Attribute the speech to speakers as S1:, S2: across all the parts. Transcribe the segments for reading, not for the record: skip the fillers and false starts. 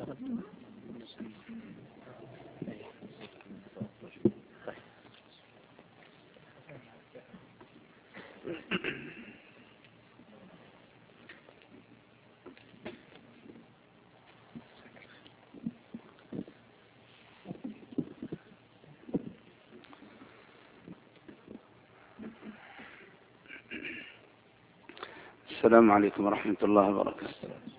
S1: السلام عليكم ورحمة الله وبركاته.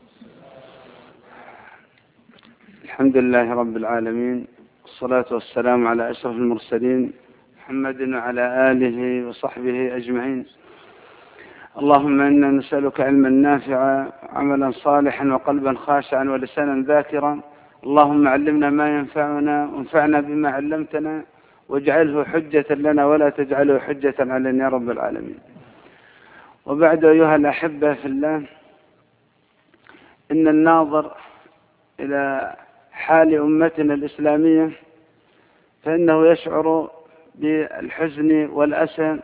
S1: الحمد لله رب العالمين، والصلاة والسلام على أشرف المرسلين محمد وعلى آله وصحبه أجمعين. اللهم إنا نسألك علما نافعا، عملا صالحا، وقلبا خاشعا، ولسانا ذاكرا. اللهم علمنا ما ينفعنا، وانفعنا بما علمتنا، واجعله حجة لنا ولا تجعله حجة علينا يا رب العالمين. وبعد أيها الأحبة في الله، إن الناظر إلى حال أمتنا الإسلامية فإنه يشعر بالحزن والأسى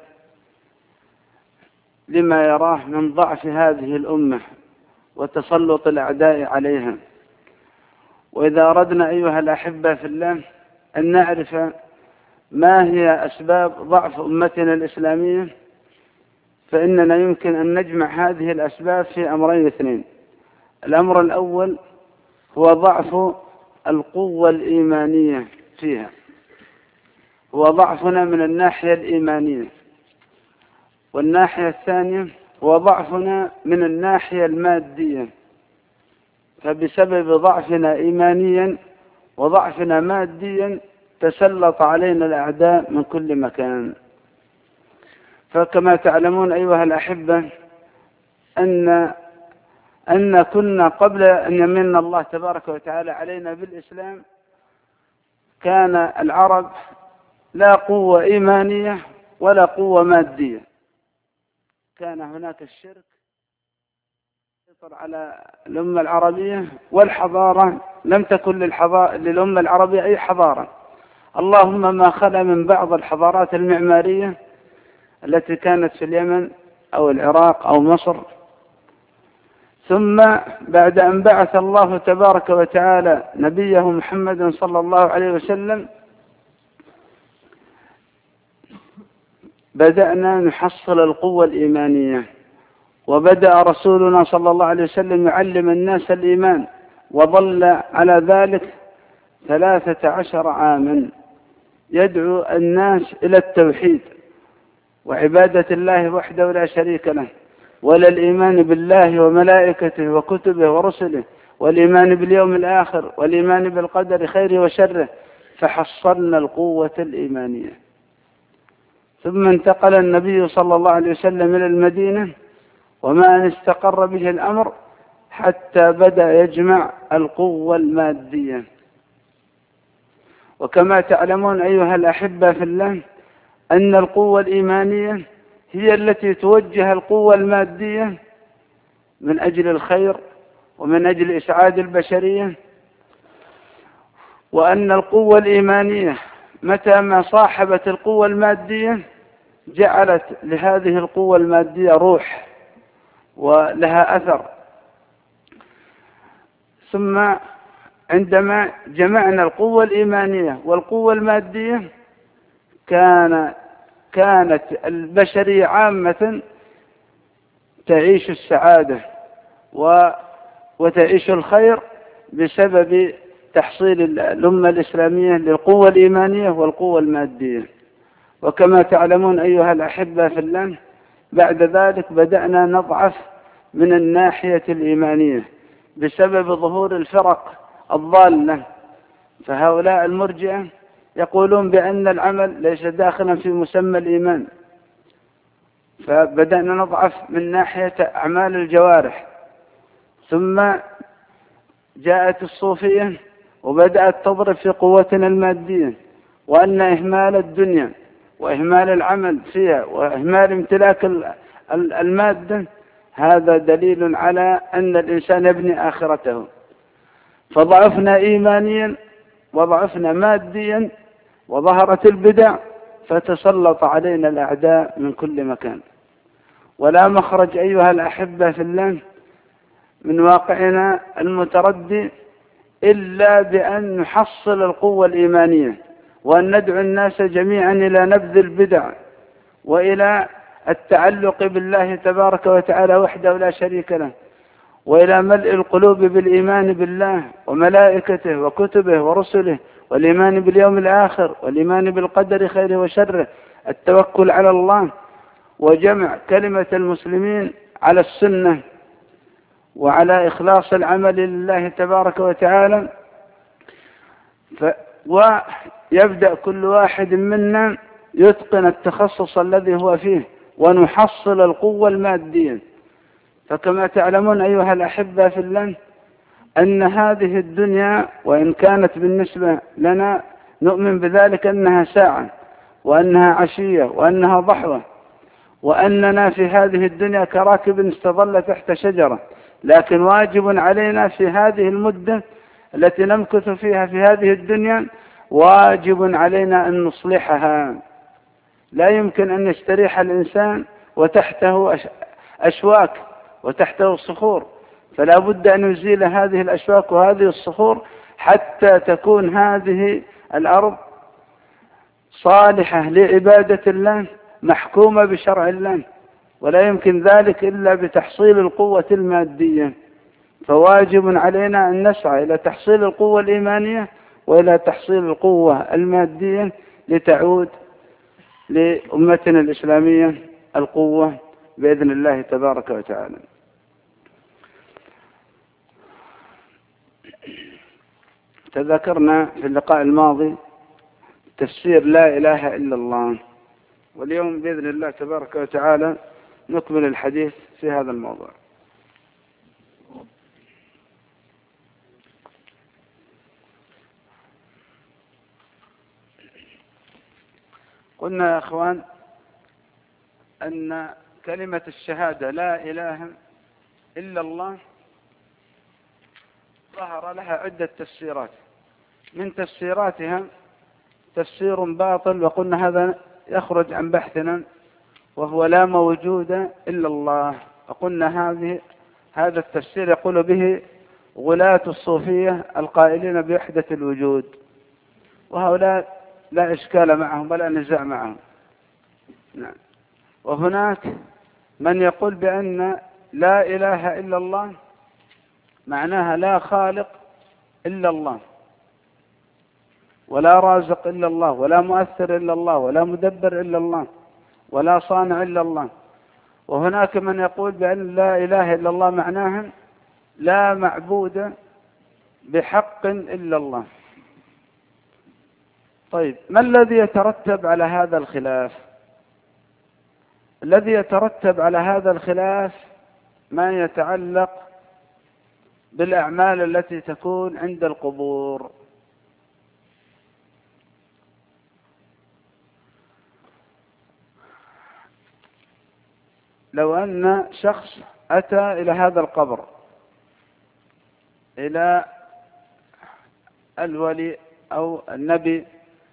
S1: لما يراه من ضعف هذه الأمة وتسلط الأعداء عليها. وإذا أردنا أيها الأحبة في الله أن نعرف ما هي أسباب ضعف أمتنا الإسلامية، فإننا يمكن أن نجمع هذه الأسباب في أمرين اثنين. الأمر الأول هو ضعف القوة الإيمانية فيها، هو ضعفنا من الناحية الإيمانية. والناحية الثانية هو ضعفنا من الناحية المادية، فبسبب ضعفنا إيمانيا وضعفنا ماديا تسلط علينا الأعداء من كل مكان. فكما تعلمون أيها الأحبة أن كنا قبل أن يمن الله تبارك وتعالى علينا بالإسلام كان العرب لا قوة إيمانية ولا قوة مادية. كان هناك الشرك يسيطر على الأمة العربية، والحضارة لم تكن للأمة العربية أي حضارة، اللهم ما خلا من بعض الحضارات المعمارية التي كانت في اليمن أو العراق أو مصر. ثم بعد أن بعث الله تبارك وتعالى نبيه محمد صلى الله عليه وسلم بدأنا نحصل القوة الإيمانية، وبدأ رسولنا صلى الله عليه وسلم يعلم الناس الإيمان، وظل على ذلك 13 عاما يدعو الناس إلى التوحيد وعبادة الله وحده لا شريك له، ولا الإيمان بالله وملائكته وكتبه ورسله، والإيمان باليوم الآخر، والإيمان بالقدر خيره وشره. فحصلنا القوة الإيمانية. ثم انتقل النبي صلى الله عليه وسلم إلى المدينة، وما أن استقر به الأمر حتى بدأ يجمع القوة المادية. وكما تعلمون أيها الأحبة في الله أن القوة الإيمانية هي التي توجه القوة المادية من أجل الخير ومن أجل إسعاد البشرية، وأن القوة الإيمانية متى ما صاحبت القوة المادية جعلت لهذه القوة المادية روح ولها أثر. ثم عندما جمعنا القوة الإيمانية والقوة المادية كانت البشرية عامة تعيش السعادة وتعيش الخير بسبب تحصيل الأمة الإسلامية للقوة الإيمانية والقوة المادية. وكما تعلمون أيها الأحبة في الله بعد ذلك بدأنا نضعف من الناحية الإيمانية بسبب ظهور الفرق الضالة. فهؤلاء المرجئة يقولون بأن العمل ليس داخلا في مسمى الإيمان، فبدأنا نضعف من ناحية أعمال الجوارح. ثم جاءت الصوفية وبدأت تضرب في قوتنا المادية، وأن إهمال الدنيا وإهمال العمل فيها وإهمال امتلاك المادة هذا دليل على أن الإنسان يبني آخرته. فضعفنا إيمانيا وضعفنا ماديا، وظهرت البدع فتسلط علينا الأعداء من كل مكان. ولا مخرج أيها الأحبة في الله من واقعنا المتردي إلا بأن نحصل القوة الإيمانية، وأن ندعو الناس جميعا إلى نبذ البدع وإلى التعلق بالله تبارك وتعالى وحده لا شريك له، وإلى ملء القلوب بالإيمان بالله وملائكته وكتبه ورسله، والإيمان باليوم الآخر، والإيمان بالقدر خيره وشره، التوكل على الله، وجمع كلمة المسلمين على السنة وعلى إخلاص العمل لله تبارك وتعالى. ويبدأ كل واحد منا يتقن التخصص الذي هو فيه، ونحصل القوة المادية. فكما تعلمون أيها الأحبة في الله أن هذه الدنيا وإن كانت بالنسبة لنا نؤمن بذلك أنها ساعة، وأنها عشية، وأنها ضحوة، وأننا في هذه الدنيا كراكب استظل تحت شجرة، لكن واجب علينا في هذه المدة التي نمكث فيها في هذه الدنيا، واجب علينا أن نصلحها. لا يمكن أن يستريح الإنسان وتحته أشواك وتحته صخور، فلا بد أن يزيل هذه الأشواك وهذه الصخور حتى تكون هذه الأرض صالحة لعبادة الله محكومة بشرع الله، ولا يمكن ذلك إلا بتحصيل القوة المادية. فواجب علينا أن نسعى إلى تحصيل القوة الإيمانية وإلى تحصيل القوة المادية لتعود لأمتنا الإسلامية القوة بإذن الله تبارك وتعالى. تذكرنا في اللقاء الماضي تفسير لا إله إلا الله، واليوم بإذن الله تبارك وتعالى نكمل الحديث في هذا الموضوع. قلنا يا أخوان أن كلمة الشهادة لا إله إلا الله ظهر لها عدة تفسيرات، من تفسيراتها تفسير باطل، وقلنا هذا يخرج عن بحثنا، وهو لا موجود إلا الله. وقلنا هذا التفسير يقول به غلاة الصوفية القائلين بوحدة الوجود، وهؤلاء لا إشكال معهم ولا نزاع معهم. نعم. وهناك من يقول بأن لا إله إلا الله معناها لا خالق إلا الله، ولا رازق إلا الله، ولا مؤثر إلا الله، ولا مدبر إلا الله، ولا صانع إلا الله. وهناك من يقول بأن لا إله إلا الله معناها لا معبود بحق إلا الله. طيب، ما الذي يترتب على هذا الخلاف؟ الذي يترتب على هذا الخلاف ما يتعلق بالأعمال التي تكون عند القبور. لو أن شخص أتى إلى هذا القبر، إلى الولي أو النبي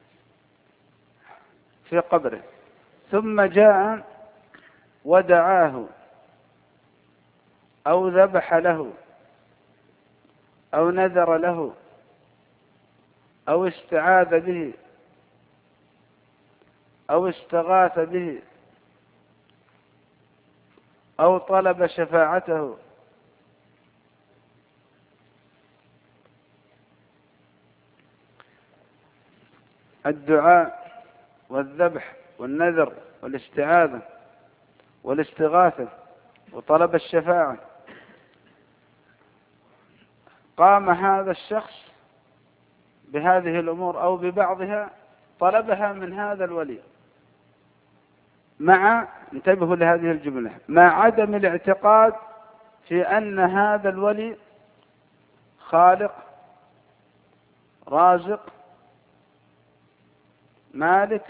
S1: في قبره، ثم جاء ودعاه أو ذبح له أو نذر له أو استعاذ به أو استغاث به أو طلب شفاعته، الدعاء والذبح والنذر والاستعاذة والاستغاثة وطلب الشفاعة، قام هذا الشخص بهذه الأمور أو ببعضها طلبها من هذا الولي، مع، انتبهوا لهذه الجملة، مع عدم الاعتقاد في أن هذا الولي خالق رازق مالك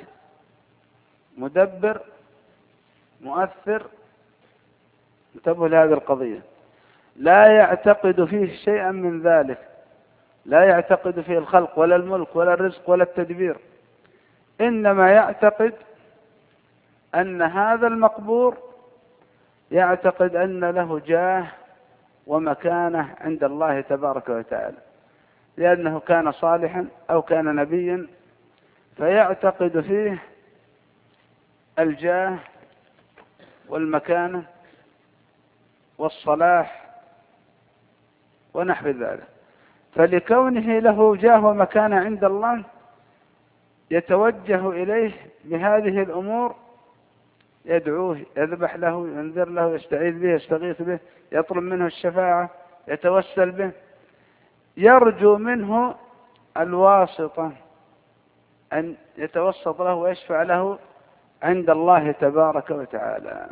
S1: مدبر مؤثر. انتبهوا لهذه القضية، لا يعتقد فيه شيئا من ذلك، لا يعتقد فيه الخلق ولا الملك ولا الرزق ولا التدبير، إنما يعتقد أن هذا المقبور يعتقد أن له جاه ومكانة عند الله تبارك وتعالى، لأنه كان صالحا أو كان نبيا، فيعتقد فيه الجاه والمكانة والصلاح ونحو ذلك. فلكونه له جاه ومكانة عند الله يتوجه إليه بهذه الأمور، يدعوه، يذبح له، ينذر له، يستعيذ به، يستغيث به، يطلب منه الشفاعة، يتوسل به، يرجو منه الواسطة أن يتوسط له ويشفع له عند الله تبارك وتعالى.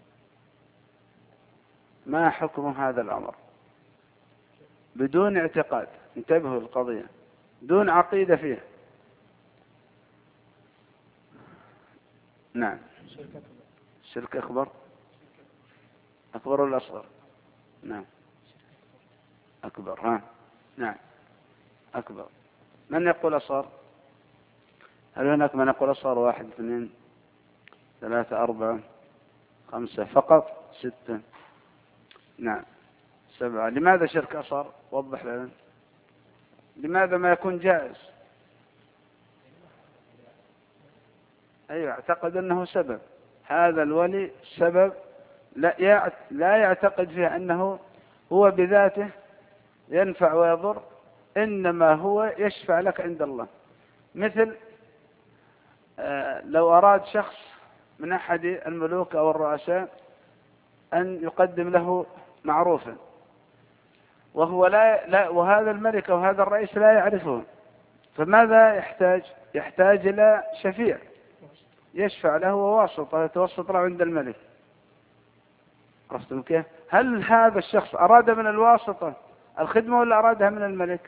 S1: ما حكم هذا الأمر بدون اعتقاد؟ انتبهوا للقضية، دون عقيدة فيه. نعم. شرك أكبر. أكبر ولا أصغر؟ نعم أكبر. ها نعم أكبر. من يقول أصغر؟ هل هناك من يقول أصغر؟ 1 2 3 4 5 فقط؟ 6 نعم 7. لماذا شرك أصغر؟ وضح لنا. لماذا ما يكون جائز؟ أيوة، اعتقد أنه سبب. هذا الولي سبب، لا يعتقد فيه أنه هو بذاته ينفع ويضر، إنما هو يشفع لك عند الله. مثل لو أراد شخص من أحد الملوك أو الرؤساء أن يقدم له معروفا، وهو وهذا الملك أو هذا الرئيس لا يعرفه، فماذا يحتاج؟ يحتاج إلى شفيع يشفع له وواسطة يتوسط له عند الملك. عرفتم كيف؟ هل هذا الشخص أراد من الواسطة الخدمة ولا أرادها من الملك؟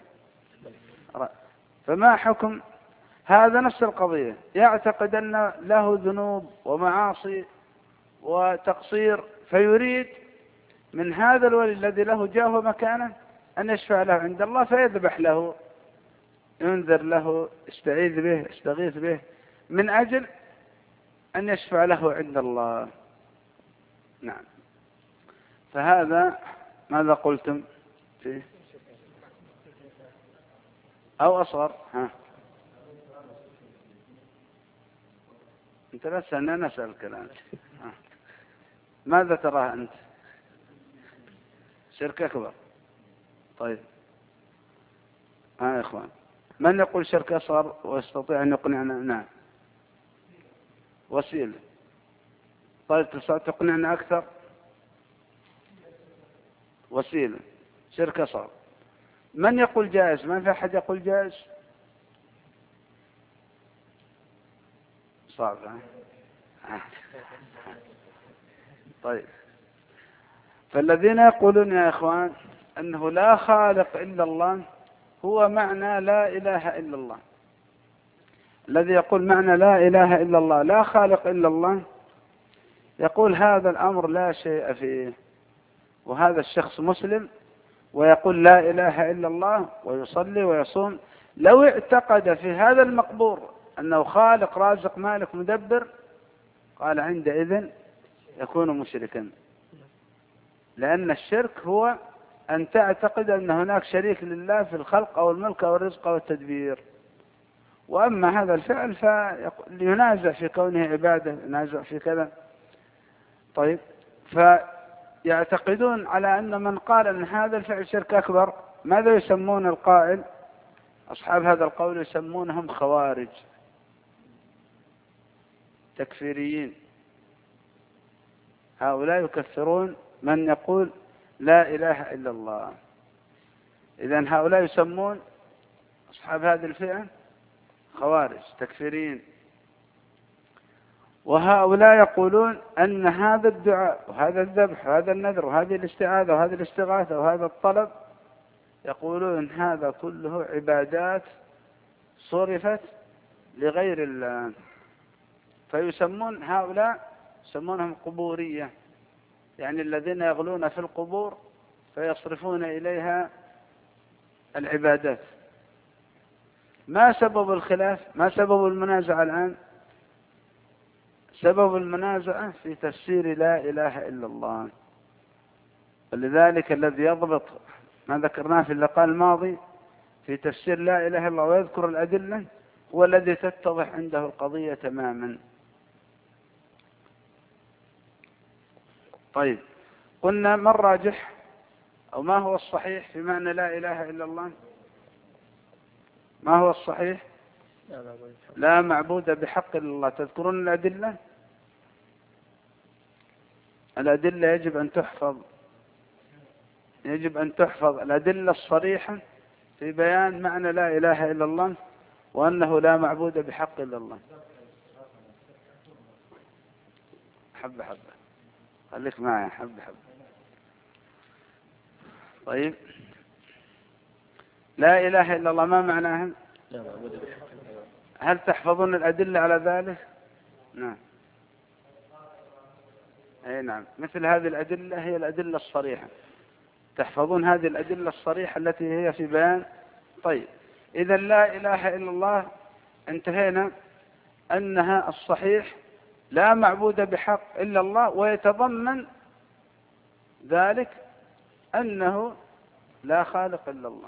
S1: فما حكم هذا؟ نفس القضية، يعتقد أن له ذنوب ومعاصي وتقصير، فيريد من هذا الولي الذي له جاه ومكانه أن يشفع له عند الله، فيذبح له، ينذر له، يستعيذ به، يستغيث به، من أجل أن يشفع له عند الله. نعم. فهذا ماذا قلتم فيه؟ أو أصغر؟ ها أنت لا تسألني، أنا أسألك الآن. ماذا تراه أنت؟ شرك أكبر. طيب يا إخوان، من يقول شرك أصغر ويستطيع أن يقنعنا؟ نعم وسيلة. طيب تستطيع تقنعنا أكثر؟ وسيلة شرك أصغر. من يقول جائز؟ ما في أحد يقول جائز؟ صعب. طيب، فالذين يقولون يا إخوان أنه لا خالق إلا الله هو معنى لا إله إلا الله. الذي يقول معنى لا إله إلا الله لا خالق إلا الله، يقول هذا الأمر لا شيء فيه، وهذا الشخص مسلم ويقول لا إله إلا الله ويصلي ويصوم، لو اعتقد في هذا المقبور أنه خالق رازق مالك مدبر، قال عندئذ يكون مشركا. لأن الشرك هو أن تعتقد أن هناك شريك لله في الخلق أو الملك أو الرزق أو التدبير. وأما هذا الفعل فينازع في كونه عبادة، ينازع في كذا. طيب، فيعتقدون على أن من قال أن هذا الفعل شرك أكبر، ماذا يسمون القائل؟ أصحاب هذا القول يسمونهم خوارج تكفيريين. هؤلاء يكفرون من يقول لا إله إلا الله. إذن هؤلاء يسمون أصحاب هذه الفئة خوارج تكفيريين. وهؤلاء يقولون أن هذا الدعاء وهذا الذبح وهذا النذر وهذه الاستعاذة وهذه الاستغاثة وهذا الطلب، يقولون هذا كله عبادات صرفت لغير الله. فيسمون هؤلاء يسمونهم قبورية، يعني الذين يغلون في القبور فيصرفون إليها العبادات. ما سبب الخلاف؟ ما سبب المنازعة الآن؟ سبب المنازعة في تفسير لا إله إلا الله. ولذلك الذي يضبط ما ذكرناه في اللقاء الماضي في تفسير لا إله إلا الله ويذكر الأدلة هو الذي تتضح عنده القضية تماما. طيب، قلنا ما الراجح أو ما هو الصحيح في معنى لا إله إلا الله؟ ما هو الصحيح؟ لا معبود بحق إلا الله. تذكرون الأدلة؟ الأدلة يجب أن تحفظ، يجب أن تحفظ الأدلة الصريحة في بيان معنى لا إله إلا الله وأنه لا معبود بحق إلا الله. حبة حبة، خليك معي حبة حبة. طيب، لا إله إلا الله ما معناها؟ هل تحفظون الأدلة على ذلك؟ نعم. أي نعم، مثل هذه الأدلة هي الأدلة الصريحة، تحفظون هذه الأدلة الصريحة التي هي في بيان. طيب، إذا لا إله إلا الله انتهينا أنها الصحيح لا معبود بحق إلا الله، ويتضمن ذلك أنه لا خالق إلا الله.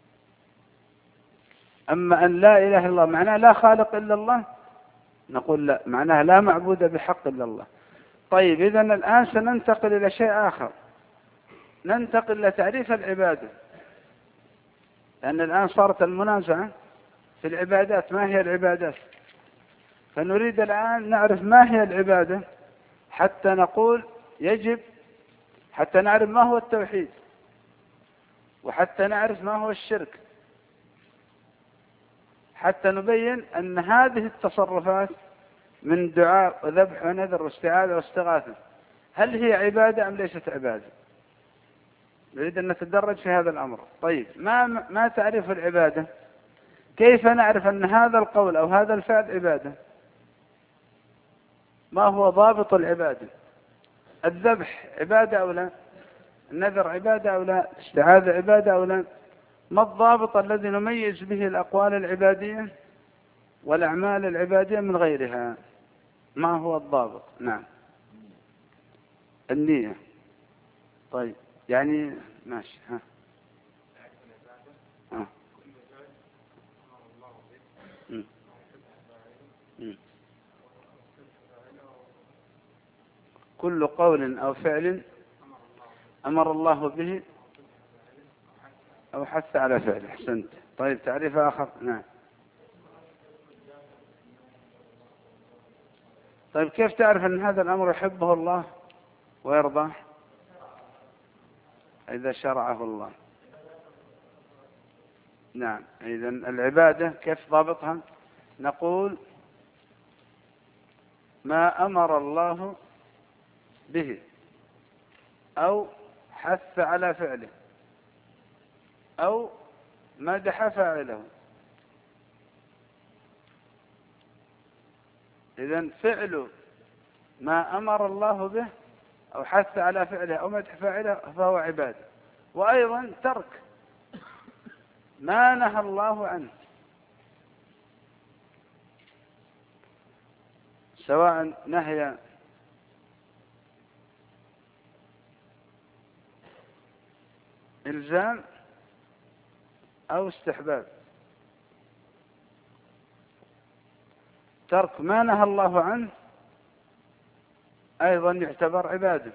S1: أما أن لا إله إلا الله معناه لا خالق إلا الله، نقول لا، معناها لا معبود بحق إلا الله. طيب، إذا الآن سننتقل إلى شيء آخر، ننتقل إلى تعريف العبادة، لأن الآن صارت المنازعة في العبادات، ما هي العبادات؟ فنريد الآن نعرف ما هي العبادة حتى نقول يجب، حتى نعرف ما هو التوحيد، وحتى نعرف ما هو الشرك، حتى نبين أن هذه التصرفات من دعاء وذبح ونذر واستعاذة واستغاثة هل هي عبادة أم ليست عبادة؟ نريد أن نتدرج في هذا الأمر. طيب، ما تعريف العبادة؟ كيف نعرف أن هذا القول أو هذا الفعل عبادة؟ ما هو ضابط العبادة؟ الذبح عبادة أو لا؟ النذر عبادة أو لا؟ الاستعاذة عبادة أو لا؟ ما الضابط الذي نميز به الأقوال العبادية والأعمال العبادية من غيرها؟ ما هو الضابط؟ نعم، النية. طيب، يعني ماشي. ها. كل قول أو فعل أمر الله به أو حث على فعله. أحسنت. طيب، تعريف آخر. نعم. طيب، كيف تعرف أن هذا الأمر يحبه الله ويرضاه؟ إذا شرعه الله. نعم. إذا العبادة كيف ضابطها؟ نقول ما أمر الله به أو حث على فعله أو مدح فاعله. إذن فعل ما أمر الله به أو حث على فعله أو مدح فاعله فهو عبادة. وأيضا ترك ما نهى الله عنه، سواء نهي إلزام أو استحباب. ترك ما نهى الله عنه أيضا يعتبر عبادة.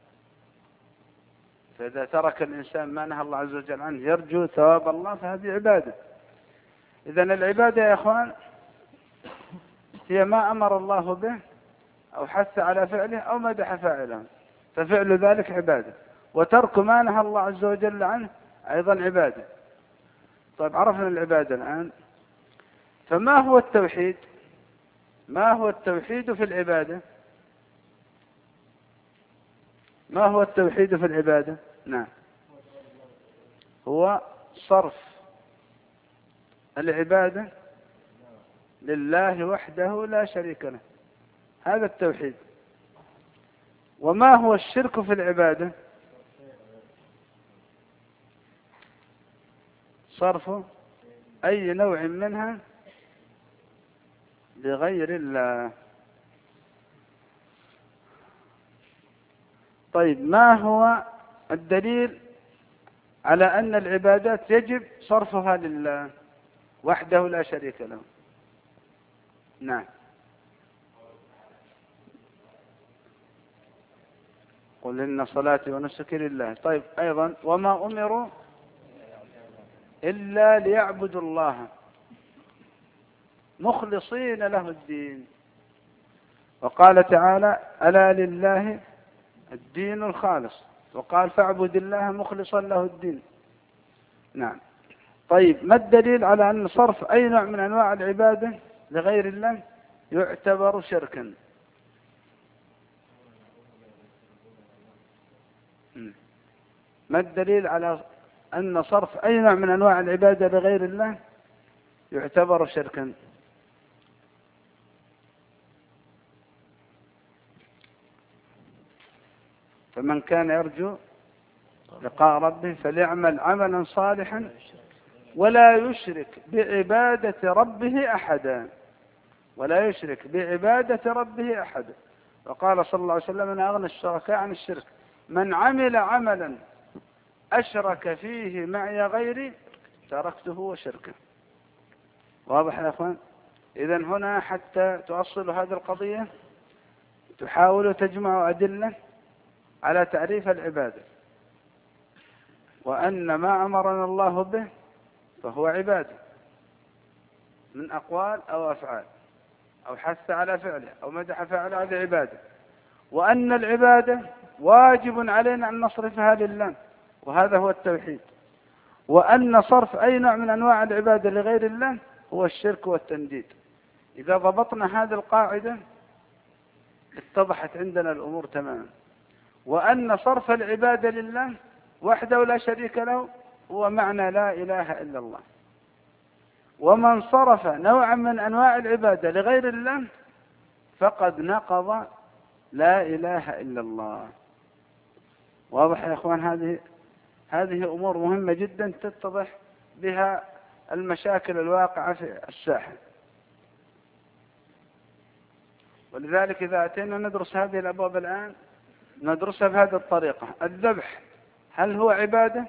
S1: فإذا ترك الإنسان ما نهى الله عز وجل عنه يرجو ثواب الله فهذه عبادة. إذن العبادة يا إخوان هي ما أمر الله به أو حث على فعله أو مدح فاعله، ففعل ذلك عبادة. وترك ما نهى الله عز وجل عنه أيضا عبادة. طيب، عرفنا العبادة الآن، فما هو التوحيد؟ ما هو التوحيد في العبادة؟ ما هو التوحيد في العبادة؟ نعم، هو صرف العبادة لله وحده لا شريك له، هذا التوحيد. وما هو الشرك في العبادة؟ صرف أي نوع منها لغير الله. طيب، ما هو الدليل على أن العبادات يجب صرفها لله وحده لا شريك له. نعم. قل إن صلاتي ونسكي لله. طيب أيضا وما أمروا إلا ليعبدوا الله مخلصين له الدين. وقال تعالى ألا لله الدين الخالص، وقال فاعبد الله مخلصا له الدين. نعم. طيب ما الدليل على أن صرف أي نوع من أنواع العبادة لغير الله يعتبر شركا؟ ما الدليل على أن صرف أي نوع من أنواع العبادة لغير الله يعتبر شركا؟ فمن كان يرجو لقاء ربه فليعمل عملا صالحا ولا يشرك بعبادة ربه أحدا. ولا يشرك بعبادة ربه أحدا. وقال صلى الله عليه وسلم أنا أغنى الشركاء عن الشرك من عمل عملا أشرك فيه معي غيري تركته وشركه. واضح يا أخوان؟ إذن هنا حتى تؤصل هذه القضية تحاول تجمع أدلة على تعريف العبادة، وأن ما أمرنا الله به فهو عبادة من أقوال أو أفعال، أو حث على فعله أو مدح فعله، هذه عبادة. وأن العبادة واجب علينا أن نصرفها لله، وهذا هو التوحيد. وأن صرف أي نوع من أنواع العبادة لغير الله هو الشرك والتنديد. إذا ضبطنا هذه القاعدة اتضحت عندنا الأمور تماما. وأن صرف العبادة لله وحده لا شريك له هو معنى لا إله إلا الله. ومن صرف نوعا من أنواع العبادة لغير الله فقد نقض لا إله إلا الله. واضح يا أخوان؟ هذه أمور مهمة جدا تتضح بها المشاكل الواقعة في الساحة. ولذلك إذا أتينا ندرس هذه الأبواب الآن ندرسها بهذه الطريقة. الذبح هل هو عبادة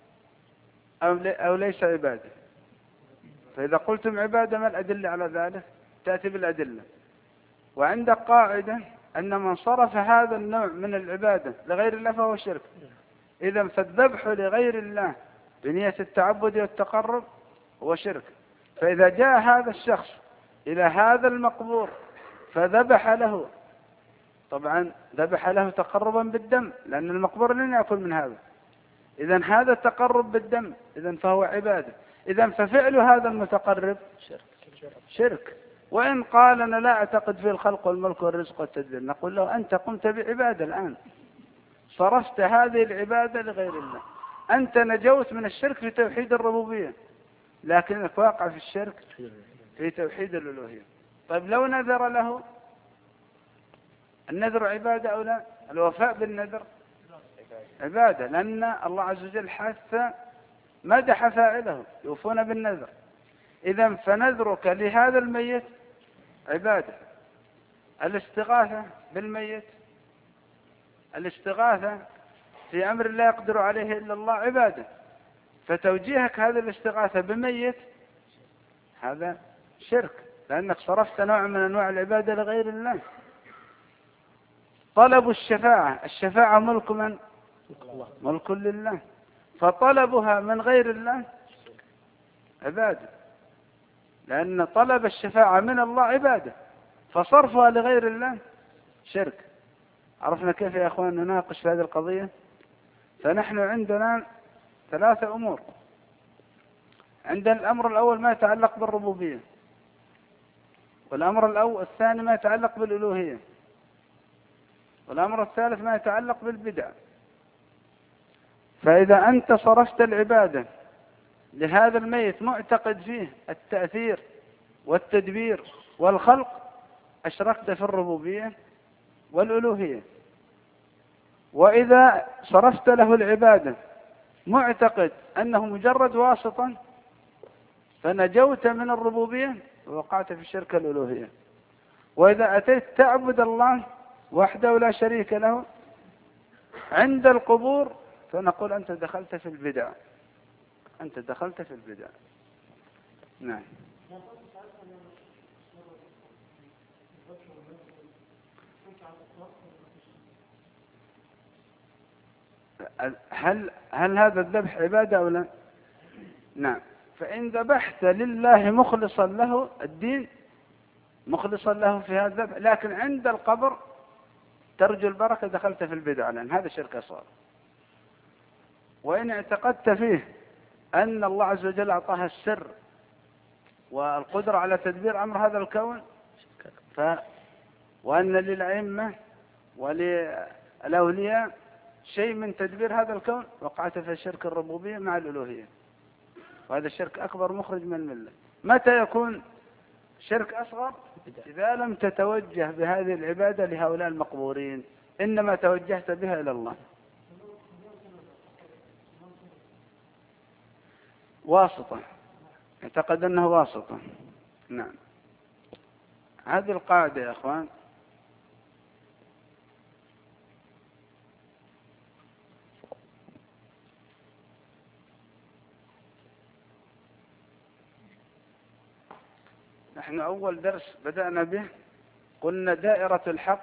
S1: أو ليس عبادة؟ فإذا قلتم عبادة ما الأدلة على ذلك؟ تأتي بالأدلة. وعندك قاعدة أن من صرف هذا النوع من العبادة لغير الله فهو شرك. إذا فالذبح لغير الله بنية التعبد والتقرب هو شرك. فإذا جاء هذا الشخص إلى هذا المقبور فذبح له، طبعا ذبح له تقربا بالدم لأن المقبور لن يأكل من هذا. إذا هذا التقرب بالدم إذا فهو عبادة. إذا ففعل هذا المتقرب شرك. وإن قال أنا لا أعتقد في الخلق والملك والرزق والتدبير نقول له أنت قمت بعبادة الآن، صرفت هذه العبادة لغير الله. أنت نجوت من الشرك في توحيد الربوبية لكنك واقع في الشرك في توحيد الألوهية. طيب لو نذر له، النذر عبادة أو لا؟ الوفاء بالنذر عبادة لأن الله عز وجل حث مدح فاعله يوفون بالنذر. إذا فنذرك لهذا الميت عبادة. الاستغاثة بالميت، الاستغاثة في أمر لا يقدر عليه إلا الله عبادة. فتوجيهك هذه الاستغاثة بميت هذا شرك لأنك صرفت نوع من أنواع العبادة لغير الله. طلب الشفاعة، الشفاعة ملك من؟ ملك لله. فطلبها من غير الله عبادة لأن طلب الشفاعة من الله عبادة، فصرفها لغير الله شرك. عرفنا كيف يا أخوان نناقش في هذه القضية؟ فنحن عندنا ثلاثة أمور. عندنا الأمر الأول ما يتعلق بالربوبية، والأمر الثاني ما يتعلق بالألوهية، والأمر الثالث ما يتعلق بالبدع. فإذا أنت صرفت العبادة لهذا الميت معتقد فيه التأثير والتدبير والخلق أشركت في الربوبية والألوهية. وإذا صرفت له العبادة معتقد أنه مجرد واسطة فنجوت من الربوبية ووقعت في الشرك الألوهية. وإذا أتيت تعبد الله وحده لا شريك له عند القبور فنقول أنت دخلت في البدع، أنت دخلت في البدع. نعم. هل هذا الذبح عبادة أو لا؟ نعم. فإن ذبحت لله مخلصا له الدين، مخلصا له في هذا الذبح، لكن عند القبر ترجو البركة، دخلت في البدع، لأن هذا شرك أصغر. وإن اعتقدت فيه أن الله عز وجل أعطاها السر والقدرة على تدبير أمر هذا الكون، وأن للأئمة وللأولياء شيء من تدبير هذا الكون، وقعت في شرك الربوبية مع الألوهية، وهذا الشرك أكبر مخرج من الملة. متى يكون شرك أصغر؟ إذا لم تتوجه بهذه العبادة لهؤلاء المقبورين، إنما توجهت بها إلى الله. واسطة، اعتقد أنه واسطة. نعم. هذه القاعدة يا أخوان. نحن أول درس بدأنا به قلنا دائرة الحق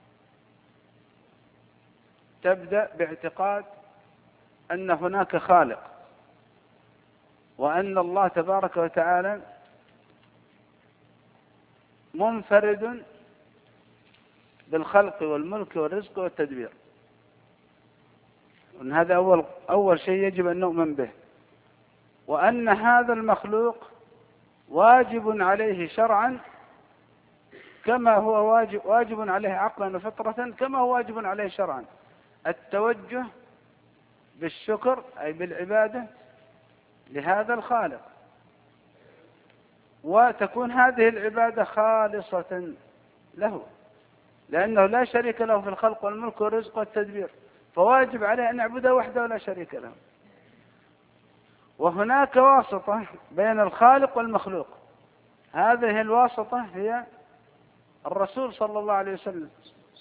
S1: تبدأ باعتقاد أن هناك خالق، وأن الله تبارك وتعالى منفرد بالخلق والملك والرزق والتدبير، وأن هذا أول شيء يجب أن نؤمن به، وأن هذا المخلوق واجب عليه شرعا كما هو واجب عليه عقلا وفطرة، كما هو واجب عليه شرعا التوجه بالشكر أي بالعبادة لهذا الخالق، وتكون هذه العبادة خالصة له، لأنه لا شريك له في الخلق والملك والرزق والتدبير، فواجب عليه أن يعبده وحده ولا شريك له. وهناك واسطة بين الخالق والمخلوق، هذه الواسطة هي الرسول صلى الله عليه وسلم.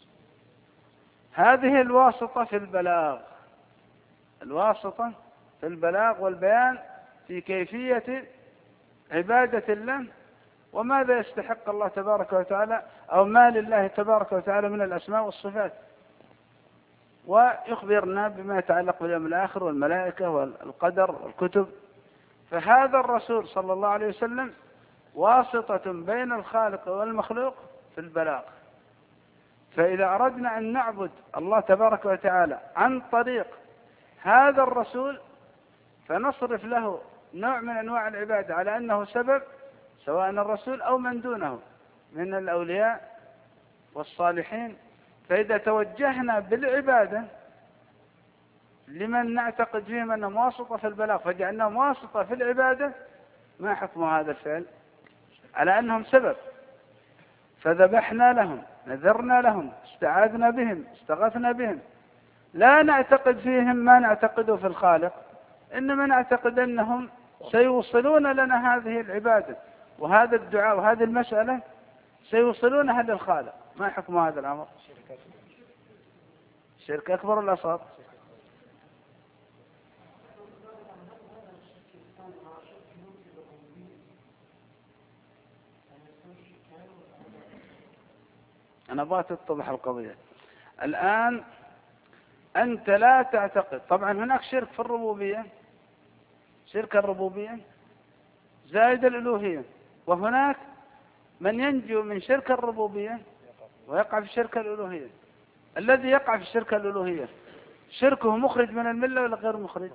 S1: هذه الواسطة في البلاغ، الواسطة في البلاغ والبيان في كيفية عبادة الله، وماذا يستحق الله تبارك وتعالى أو ما لله تبارك وتعالى من الأسماء والصفات، ويخبرنا بما يتعلق باليوم الآخر والملائكة والقدر والكتب. فهذا الرسول صلى الله عليه وسلم واسطة بين الخالق والمخلوق في البلاغ. فإذا أردنا أن نعبد الله تبارك وتعالى عن طريق هذا الرسول، فنصرف له نوع من أنواع العبادة على أنه سبب، سواء الرسول أو من دونه من الأولياء والصالحين. فإذا توجهنا بالعبادة لمن نعتقد فيهم أنهم واسطة في البلاغ فجعلناهم واسطة في العبادة، ما حكم هذا الفعل؟ على أنهم سبب. فذبحنا لهم، نذرنا لهم، استعاذنا بهم، استغثنا بهم، لا نعتقد فيهم ما نعتقده في الخالق، إنما نعتقد أنهم سيوصلون لنا هذه العبادة وهذا الدعاء وهذه المسألة سيوصلونها للخالق. ما حكم هذا الأمر؟ شرك أكبر ولا أصغر؟ أنا أبغى تتضح القضية الآن. أنت لا تعتقد، طبعا هناك شرك في الربوبية، شرك الربوبية زائد الألوهية، وهناك من ينجو من شرك الربوبية ويقع في شرك الألوهية. الذي يقع في شرك الألوهية شركه مخرج من الملة ولا غير مخرج؟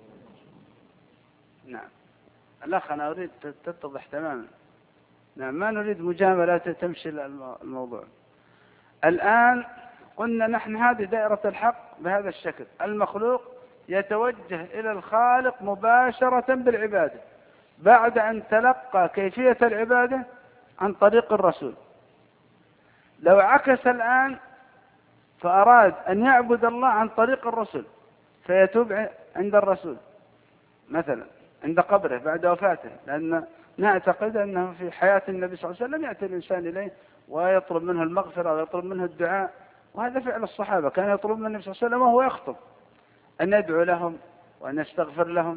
S1: نعم. الأخ أنا أريد تتضح تماما. نعم، ما نريد مجاملة تمشي الموضوع. الآن قلنا نحن هذه دائرة الحق بهذا الشكل، المخلوق يتوجه إلى الخالق مباشرة بالعبادة بعد أن تلقى كيفية العبادة عن طريق الرسول. لو عكس الآن فأراد أن يعبد الله عن طريق الرسول فيتوب عند الرسول مثلا عند قبره بعد وفاته، لأن نعتقد أنه في حياة النبي صلى الله عليه وسلم يأتي الإنسان إليه ويطلب منه المغفرة ويطلب منه الدعاء، وهذا فعل الصحابة، كان يطلب من النبي صلى الله عليه وسلم وهو يخطب. أن يدعو لهم وأن يستغفر لهم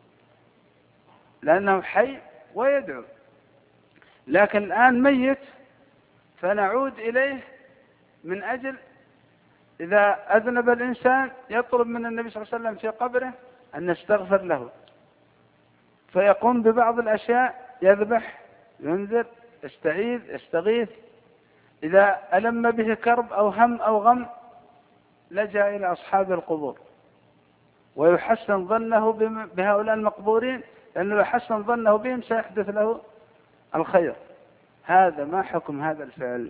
S1: لأنه حي ويدعو. لكن الآن ميت فنعود إليه من أجل إذا أذنب الإنسان يطلب من النبي صلى الله عليه وسلم في قبره أن نستغفر له، فيقوم ببعض الأشياء، يذبح، ينذر، يستعيذ، يستغيث. إذا ألم به كرب أو هم أو غم لجأ إلى أصحاب القبور ويحسن ظنه بهؤلاء المقبورين، لأنه لو حسن ظنه بهم سيحدث له الخير. هذا ما حكم هذا الفعل؟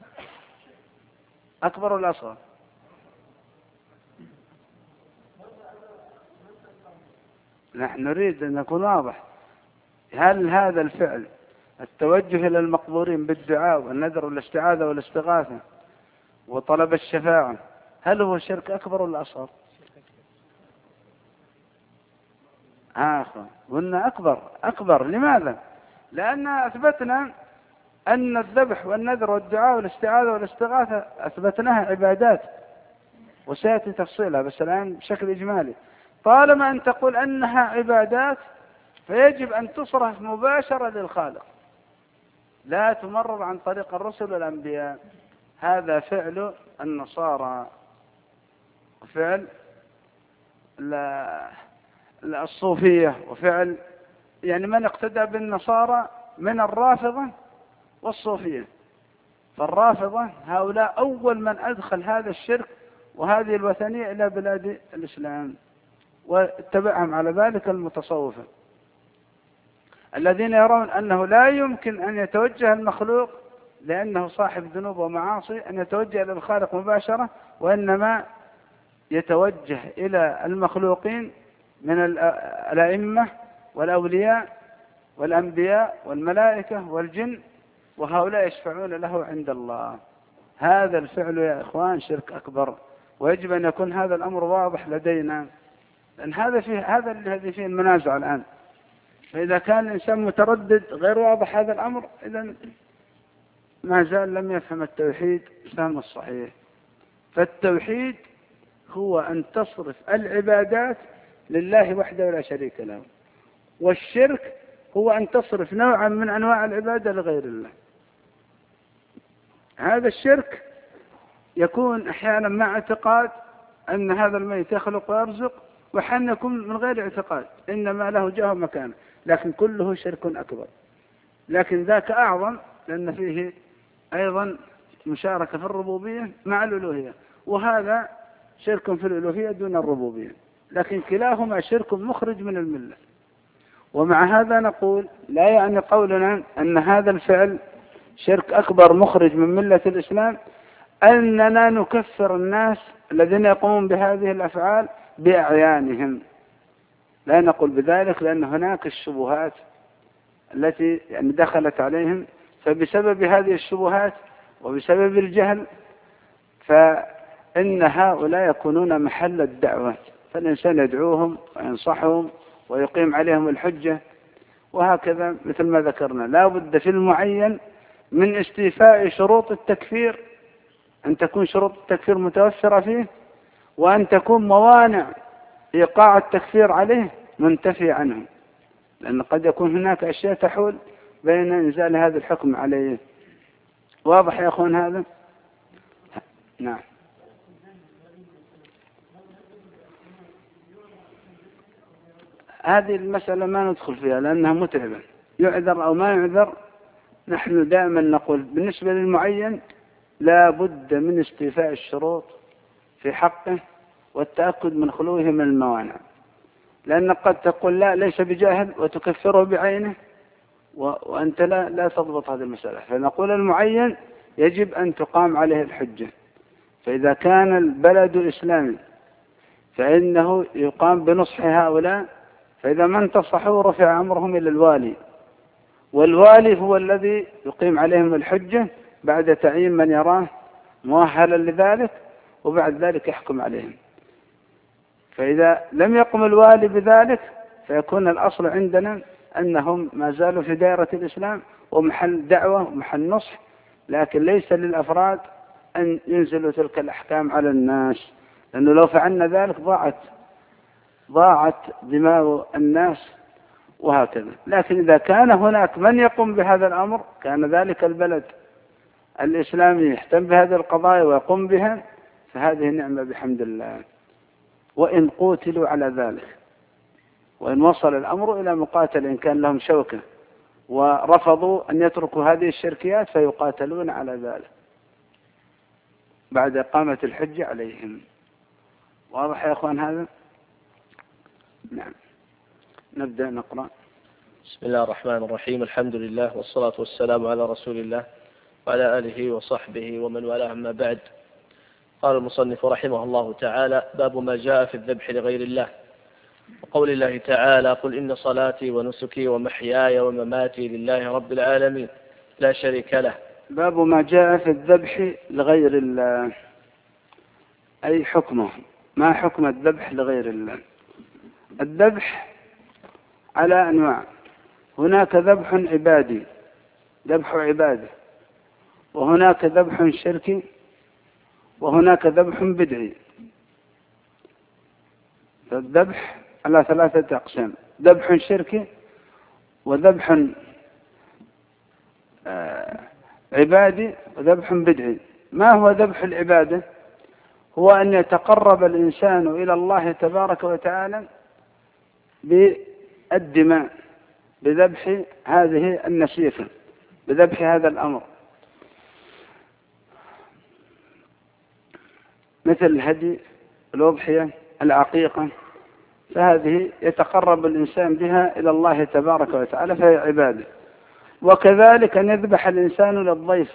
S1: أكبر ولا أصغر؟ نحن نريد أن نكون واضح. هل هذا الفعل التوجه إلى المقبورين بالدعاء والنذر والاستعاذة والاستغاثة وطلب الشفاعة هل هو شرك أكبر ولا أصغر؟ قلنا أكبر. لماذا؟ لأن أثبتنا أن الذبح والنذر والدعاء والاستعاذة والاستغاثة أثبتناها عبادات، وسيأتي تفصيلها بس الآن بشكل إجمالي. طالما أن تقول أنها عبادات فيجب أن تصرف مباشرة للخالق، لا تمرر عن طريق الرسل والأنبياء. هذا فعل النصارى، وفعل الصوفية، وفعل يعني من اقتدى بالنصارى من الرافضة والصوفية. فالرافضة هؤلاء أول من أدخل هذا الشرك وهذه الوثنية إلى بلاد الإسلام، واتبعهم على ذلك المتصوفة الذين يرون أنه لا يمكن أن يتوجه المخلوق لأنه صاحب ذنوب ومعاصي أن يتوجه إلى الخالق مباشرة، وإنما يتوجه إلى المخلوقين من الأئمة والأولياء والأنبياء والملائكة والجن، وهؤلاء يشفعون له عند الله. هذا الفعل يا إخوان شرك أكبر، ويجب أن يكون هذا الأمر واضح لدينا، لأن هذا الذي فيه المنازع الآن. فإذا كان الإنسان متردد غير واضح هذا الأمر، إذن ما زال لم يفهم التوحيد الفهم الصحيح. فالتوحيد هو أن تصرف العبادات لله وحده ولا شريك له، والشرك هو أن تصرف نوعا من أنواع العبادة لغير الله. هذا الشرك يكون أحيانا مع اعتقاد أن هذا الميت يخلق ويرزق، وحين يكون من غير اعتقاد إنما له جهة ومكانه، لكن كله شرك أكبر. لكن ذاك أعظم لأن فيه أيضا مشاركة في الربوبية مع الألوهية، وهذا شرك في الألوهية دون الربوبية، لكن كلاهما شرك مخرج من الملة. ومع هذا نقول لا يعني قولنا أن هذا الفعل شرك أكبر مخرج من ملة الإسلام أننا نكفر الناس الذين يقومون بهذه الأفعال بأعيانهم. لا نقول بذلك، لأن هناك الشبهات التي يعني دخلت عليهم، فبسبب هذه الشبهات وبسبب الجهل فإن هؤلاء يكونون محل الدعوة، فالإنسان يدعوهم وينصحهم ويقيم عليهم الحجة. وهكذا مثل ما ذكرنا لا بد في المعين من استيفاء شروط التكفير، أن تكون شروط التكفير متوفرة فيه، وأن تكون موانع إيقاع التكفير عليه منتفي عنه، لأن قد يكون هناك أشياء تحول بين إنزال هذا الحكم عليه. واضح يا أخوان هذا؟ نعم. هذه المسألة ما ندخل فيها لأنها متعبة، يعذر أو ما يعذر. نحن دائما نقول بالنسبة للمعين لا بد من استيفاء الشروط في حقه والتأكد من خلوه من الموانع، لأن قد تقول لا ليس بجاهل وتكفره بعينه، وأنت لا تضبط هذه المسألة. فنقول المعين يجب أن تقام عليه الحجة. فإذا كان البلد إسلامي فإنه يقام بنصح هؤلاء، فإذا ما انتصحوا رفع أمرهم إلى الوالي، والوالي هو الذي يقيم عليهم الحجة بعد تعيين من يراه مؤهلا لذلك، وبعد ذلك يحكم عليهم. فإذا لم يقم الوالي بذلك فيكون الأصل عندنا أنهم ما زالوا في دائرة الإسلام ومحل دعوة ومحل نصح، لكن ليس للأفراد أن ينزلوا تلك الأحكام على الناس، لأنه لو فعلنا ذلك ضاعت ضاعت دماء الناس وهكذا. لكن إذا كان هناك من يقوم بهذا الأمر، كان ذلك البلد الإسلامي يهتم بهذه القضايا ويقوم بها، فهذه نعمة بحمد الله. وإن قوتلوا على ذلك، وإن وصل الأمر إلى مقاتل إن كان لهم شوكة ورفضوا أن يتركوا هذه الشركيات، فيقاتلون على ذلك بعد إقامة الحجة عليهم. واضح يا أخوان هذا؟ نعم. نبدأ نقرأ.
S2: بسم الله الرحمن الرحيم. الحمد لله والصلاة والسلام على رسول الله وعلى آله وصحبه ومن والاه، أما بعد. قال المصنف رحمه الله تعالى: باب ما جاء في الذبح لغير الله، وقول الله تعالى: قل إن صلاتي ونسكي ومحياي ومماتي لله رب العالمين لا شريك له.
S1: باب ما جاء في الذبح لغير الله، أي حكمه، ما حكم الذبح لغير الله؟ الذبح على أنواع، هناك ذبح عبادي، ذبح عباده، وهناك ذبح شركي، وهناك ذبح بدعي. فالذبح على ثلاثة أقسام: ذبح شركي، وذبح عبادي، وذبح بدعي. ما هو ذبح العبادة؟ هو أن يتقرب الإنسان إلى الله تبارك وتعالى بالدماء، بذبح هذه النسيكة، بذبح هذا الأمر، مثل الهدي، الأضحية، العقيقة، فهذه يتقرب الإنسان بها إلى الله تبارك وتعالى، فهي عبادة. وكذلك أن يذبح الإنسان للضيف،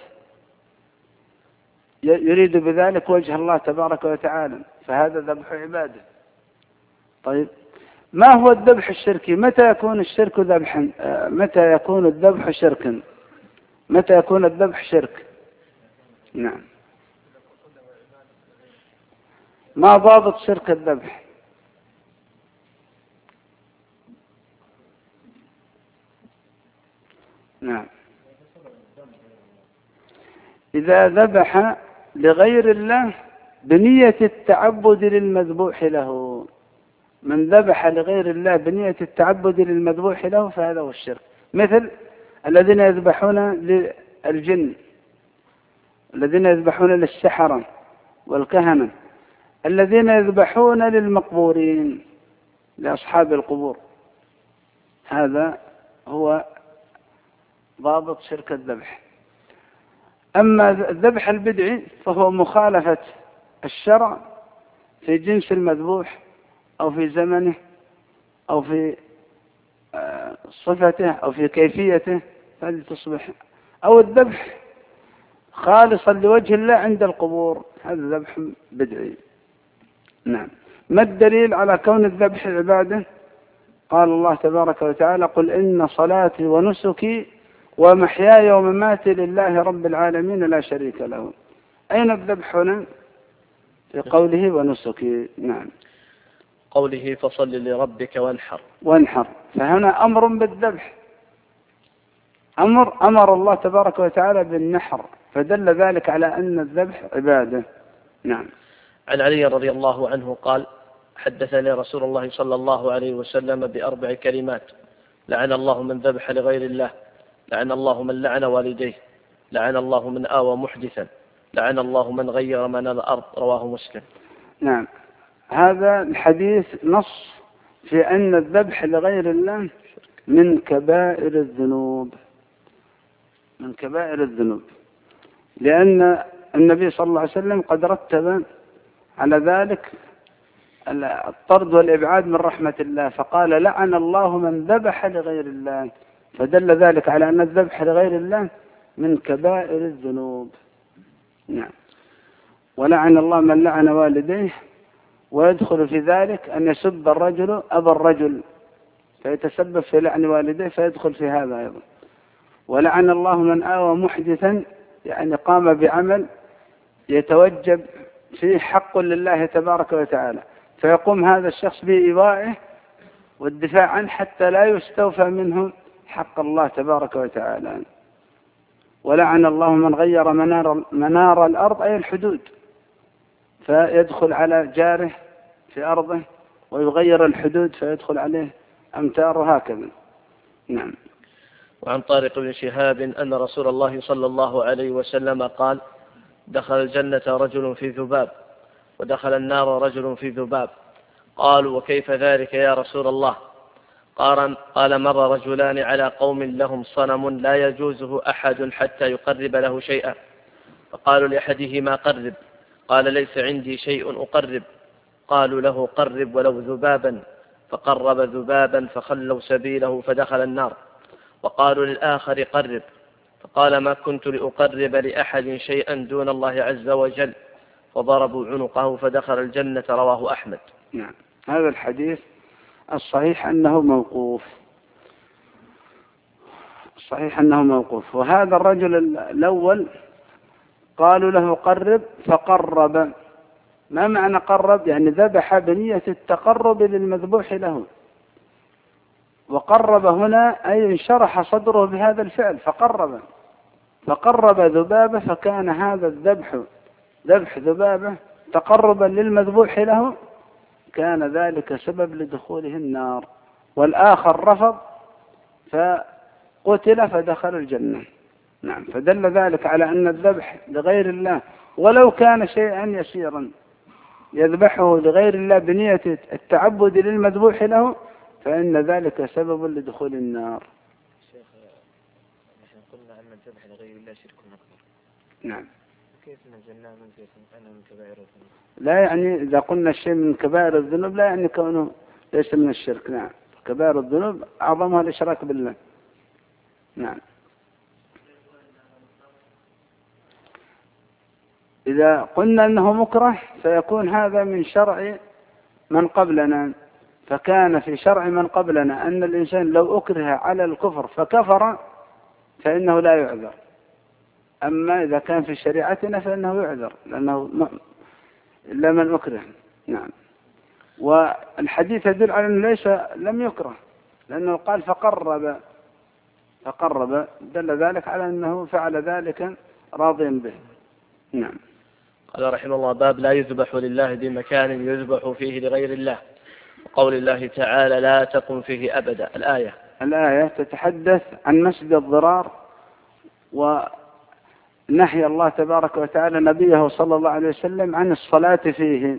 S1: يريد بذلك وجه الله تبارك وتعالى، فهذا ذبح عبادة. طيب، ما هو الذبح الشركي؟ متى يكون الشرك ذبحا؟ متى يكون الذبح شركا؟ متى يكون الذبح شرك؟ نعم. ما ضابط شرك الذبح؟ نعم. إذا ذبح لغير الله بنية التعبد للمذبوح له، من ذبح لغير الله بنية التعبد للمذبوح له فهذا هو الشرك. مثل الذين يذبحون للجن، الذين يذبحون للسحرة والكهنة، الذين يذبحون للمقبورين، لأصحاب القبور، هذا هو ضابط شرك الذبح. أما الذبح البدعي فهو مخالفة الشرع في جنس المذبوح أو في زمنه أو في صفته أو في كيفيته، هذه تصبح، أو الذبح خالصا لوجه الله عند القبور، هذا ذبح بدعي. نعم. ما الدليل على كون الذبح عبادة؟ قال الله تبارك وتعالى: قل إن صلاتي ونسكي ومحياي ومماتي لله رب العالمين لا شريك له. أين الذبح هنا؟ في قوله ونسكي. نعم.
S2: قوله فصل لربك وانحر.
S1: وانحر، فهنا أمر بالذبح، أمر الله تبارك وتعالى بالنحر، فدل ذلك على أن الذبح عبادة. نعم.
S2: عن علي رضي الله عنه قال: حدثني رسول الله صلى الله عليه وسلم بأربع كلمات: لعن الله من ذبح لغير الله، لعن الله من لعن والديه، لعن الله من آوى محدثا، لعن الله من غير منار الأرض. رواه مسلم.
S1: نعم. هذا الحديث نص في أن الذبح لغير الله من كبائر الذنوب، من كبائر الذنوب، لأن النبي صلى الله عليه وسلم قد رتب على ذلك الطرد والإبعاد من رحمة الله، فقال: لعن الله من ذبح لغير الله، فدل ذلك على أن الذبح لغير الله من كبائر الذنوب. نعم. ولعن الله من لعن والديه، ويدخل في ذلك أن يسب الرجل أبا الرجل فيتسبب في لعن والديه، فيدخل في هذا أيضا. ولعن الله من آوى محدثا، يعني قام بعمل يتوجب فيه حق لله تبارك وتعالى، فيقوم هذا الشخص بإيوائه والدفاع عنه حتى لا يستوفى منه حق الله تبارك وتعالى. ولعن الله من غير منار الأرض، أي الحدود، فيدخل على جاره في أرضه ويغير الحدود فيدخل عليه أمتار وهكذا. نعم.
S2: وعن طارق بن شهاب أن رسول الله صلى الله عليه وسلم قال: دخل الجنة رجل في ذباب، ودخل النار رجل في ذباب. قالوا: وكيف ذلك يا رسول الله؟ قال: مر رجلان على قوم لهم صنم لا يجوزه أحد حتى يقرب له شيئا، فقالوا لأحدهما: قرب. قال: ليس عندي شيء أقرب. قالوا له: قرب ولو ذبابا. فقرب ذبابا فخلوا سبيله فدخل النار. وقالوا للآخر: قرب. فقال: ما كنت لأقرب لأحد شيئا دون الله عز وجل. فضربوا عنقه فدخل الجنة. رواه أحمد.
S1: نعم. هذا الحديث الصحيح أنه موقوف، وهذا الرجل الأول قالوا له: قرب، فقرب. ما معنى قرب؟ يعني ذبح بنية التقرب للمذبوح له، وقرب هنا أي انشرح صدره بهذا الفعل، فقرب ذبابة، فكان هذا ذبح ذبابة تقربا للمذبوح له، كان ذلك سبب لدخوله النار. والآخر رفض فقتل فدخل الجنة. نعم. فدل ذلك على أن الذبح لغير الله ولو كان شيئا يسيرا يذبحه لغير الله بنية التعبد للمذبوح له، فإن ذلك سبب لدخول النار.
S2: شيخ، نحن قلنا أن الذبح لغير الله شرك أكبر.
S1: نعم.
S2: كيف نجناه من كبائر الذنوب؟
S1: لا يعني إذا قلنا الشيء من كبائر الذنوب لا يعني كونه ليس من الشرك. نعم. كبائر الذنوب أعظمها الإشراك بالله. نعم. إذا قلنا أنه مكره فيكون هذا من شرع من قبلنا، فكان في شرع من قبلنا أن الإنسان لو أكره على الكفر فكفر فإنه لا يعذر. أما إذا كان في شريعتنا فإنه يعذر، لأنه إلا من أكره. نعم. والحديث يدل على أنه لم يكره، لأنه قال فقرب دل ذلك على أنه فعل ذلك راضيا به. نعم.
S2: قال رحمه الله: باب لا يذبح لله بمكان يذبح فيه لغير الله. وقول الله تعالى: لا تقم فيه أبدا. الآية
S1: تتحدث عن مسجد الضرار، ونهي الله تبارك وتعالى نبيه صلى الله عليه وسلم عن الصلاة فيه.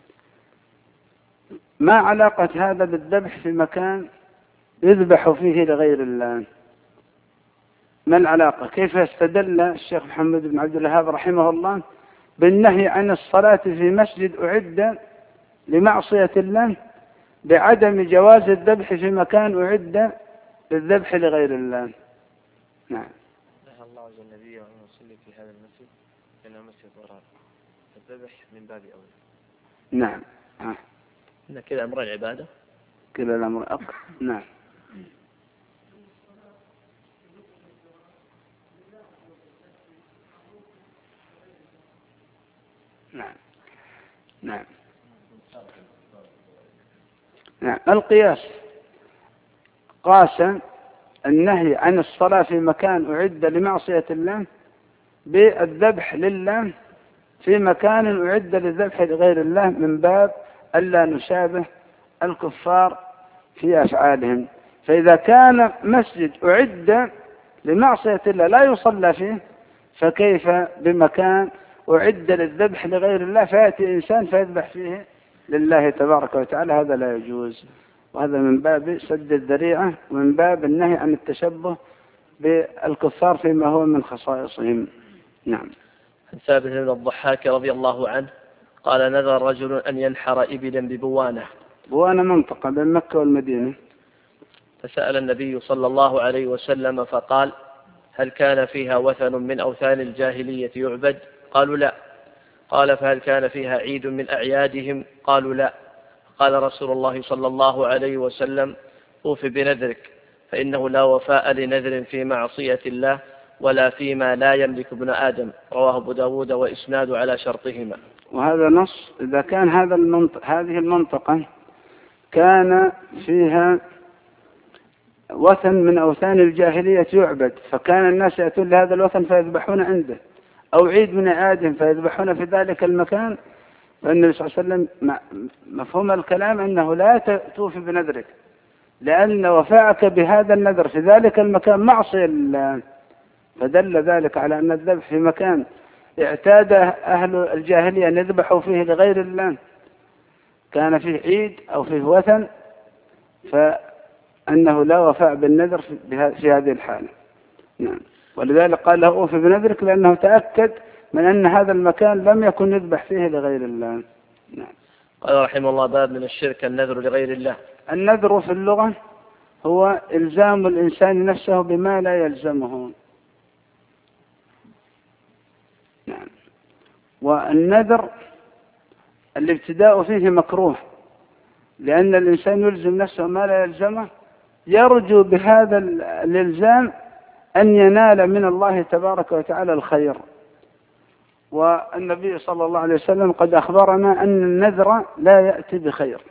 S1: ما علاقة هذا بالذبح في مكان يذبح فيه لغير الله؟ ما العلاقة؟ كيف استدل الشيخ محمد بن عبد الوهاب رحمه الله بالنهي عن الصلاة في مسجد أعد لمعصية الله بعدم جواز الذبح في مكان أعد للذبح لغير الله؟ نعم.
S2: نهى الله عز وجل أن يصلي في هذا المسجد لأنه مسجد ضرار، الذبح من باب أولى.
S1: نعم.
S2: إن كلا أمر العبادة،
S1: كلا الأمر نعم. نعم. القياس قاس النهي عن الصلاة في مكان أعد لمعصية الله بالذبح لله في مكان أعد للذبح لغير الله، من باب ألا نشابه الكفار في أفعالهم. فإذا كان مسجد أعد لمعصية الله لا يصلى فيه، فكيف بمكان أعد للذبح لغير الله فيأتي إنسان فيذبح فيه لله تبارك وتعالى؟ هذا لا يجوز، وهذا من باب سد الذريعة ومن باب النهي عن التشبه بالكفار فيما هو من خصائصهم. نعم.
S2: عن ثابت بن الضحاك رضي الله عنه قال: نذر رجل أن ينحر إبلا ببوانة.
S1: بوانة منطقة بين مكة والمدينة.
S2: فسأل النبي صلى الله عليه وسلم فقال: هل كان فيها وثن من أوثان الجاهلية يعبد؟ قالوا: لا. قال: فهل كان فيها عيد من أعيادهم؟ قالوا: لا. قال رسول الله صلى الله عليه وسلم: أوف بنذرك، فإنه لا وفاء لنذر في معصية الله ولا فيما لا يملك ابن آدم. رواه أبو داود وإسناد على شرطهما.
S1: وهذا نص. إذا كان هذه المنطقة كان فيها وثن من أوثان الجاهلية يعبد، فكان الناس يأتون لهذا الوثن فيذبحون عنده، أو عيد من أعيادهم فيذبحون في ذلك المكان، فالنبي صلى الله عليه وسلم مفهوم الكلام أنه لا توفي بنذرك، لأن وفاءك بهذا النذر في ذلك المكان معصية لله. فدل ذلك على أن الذبح في مكان اعتاد أهل الجاهلية أن يذبحوا فيه لغير الله، كان فيه عيد أو فيه وثن، فأنه لا وفاء بالنذر في هذه الحالة. نعم. ولذلك قال له أوفي بنذرك، لأنه تأكد من أن هذا المكان لم يكن يذبح فيه لغير الله. نعم.
S2: قال رحمه الله: باب من الشرك النذر لغير الله.
S1: النذر في اللغة هو إلزام الإنسان نفسه بما لا يلزمه. نعم. والنذر الابتداء فيه مكروه، لأن الإنسان يلزم نفسه ما لا يلزمه، يرجو بهذا الإلزام أن ينال من الله تبارك وتعالى الخير. والنبي صلى الله عليه وسلم قد أخبرنا أن النذر لا يأتي بخير،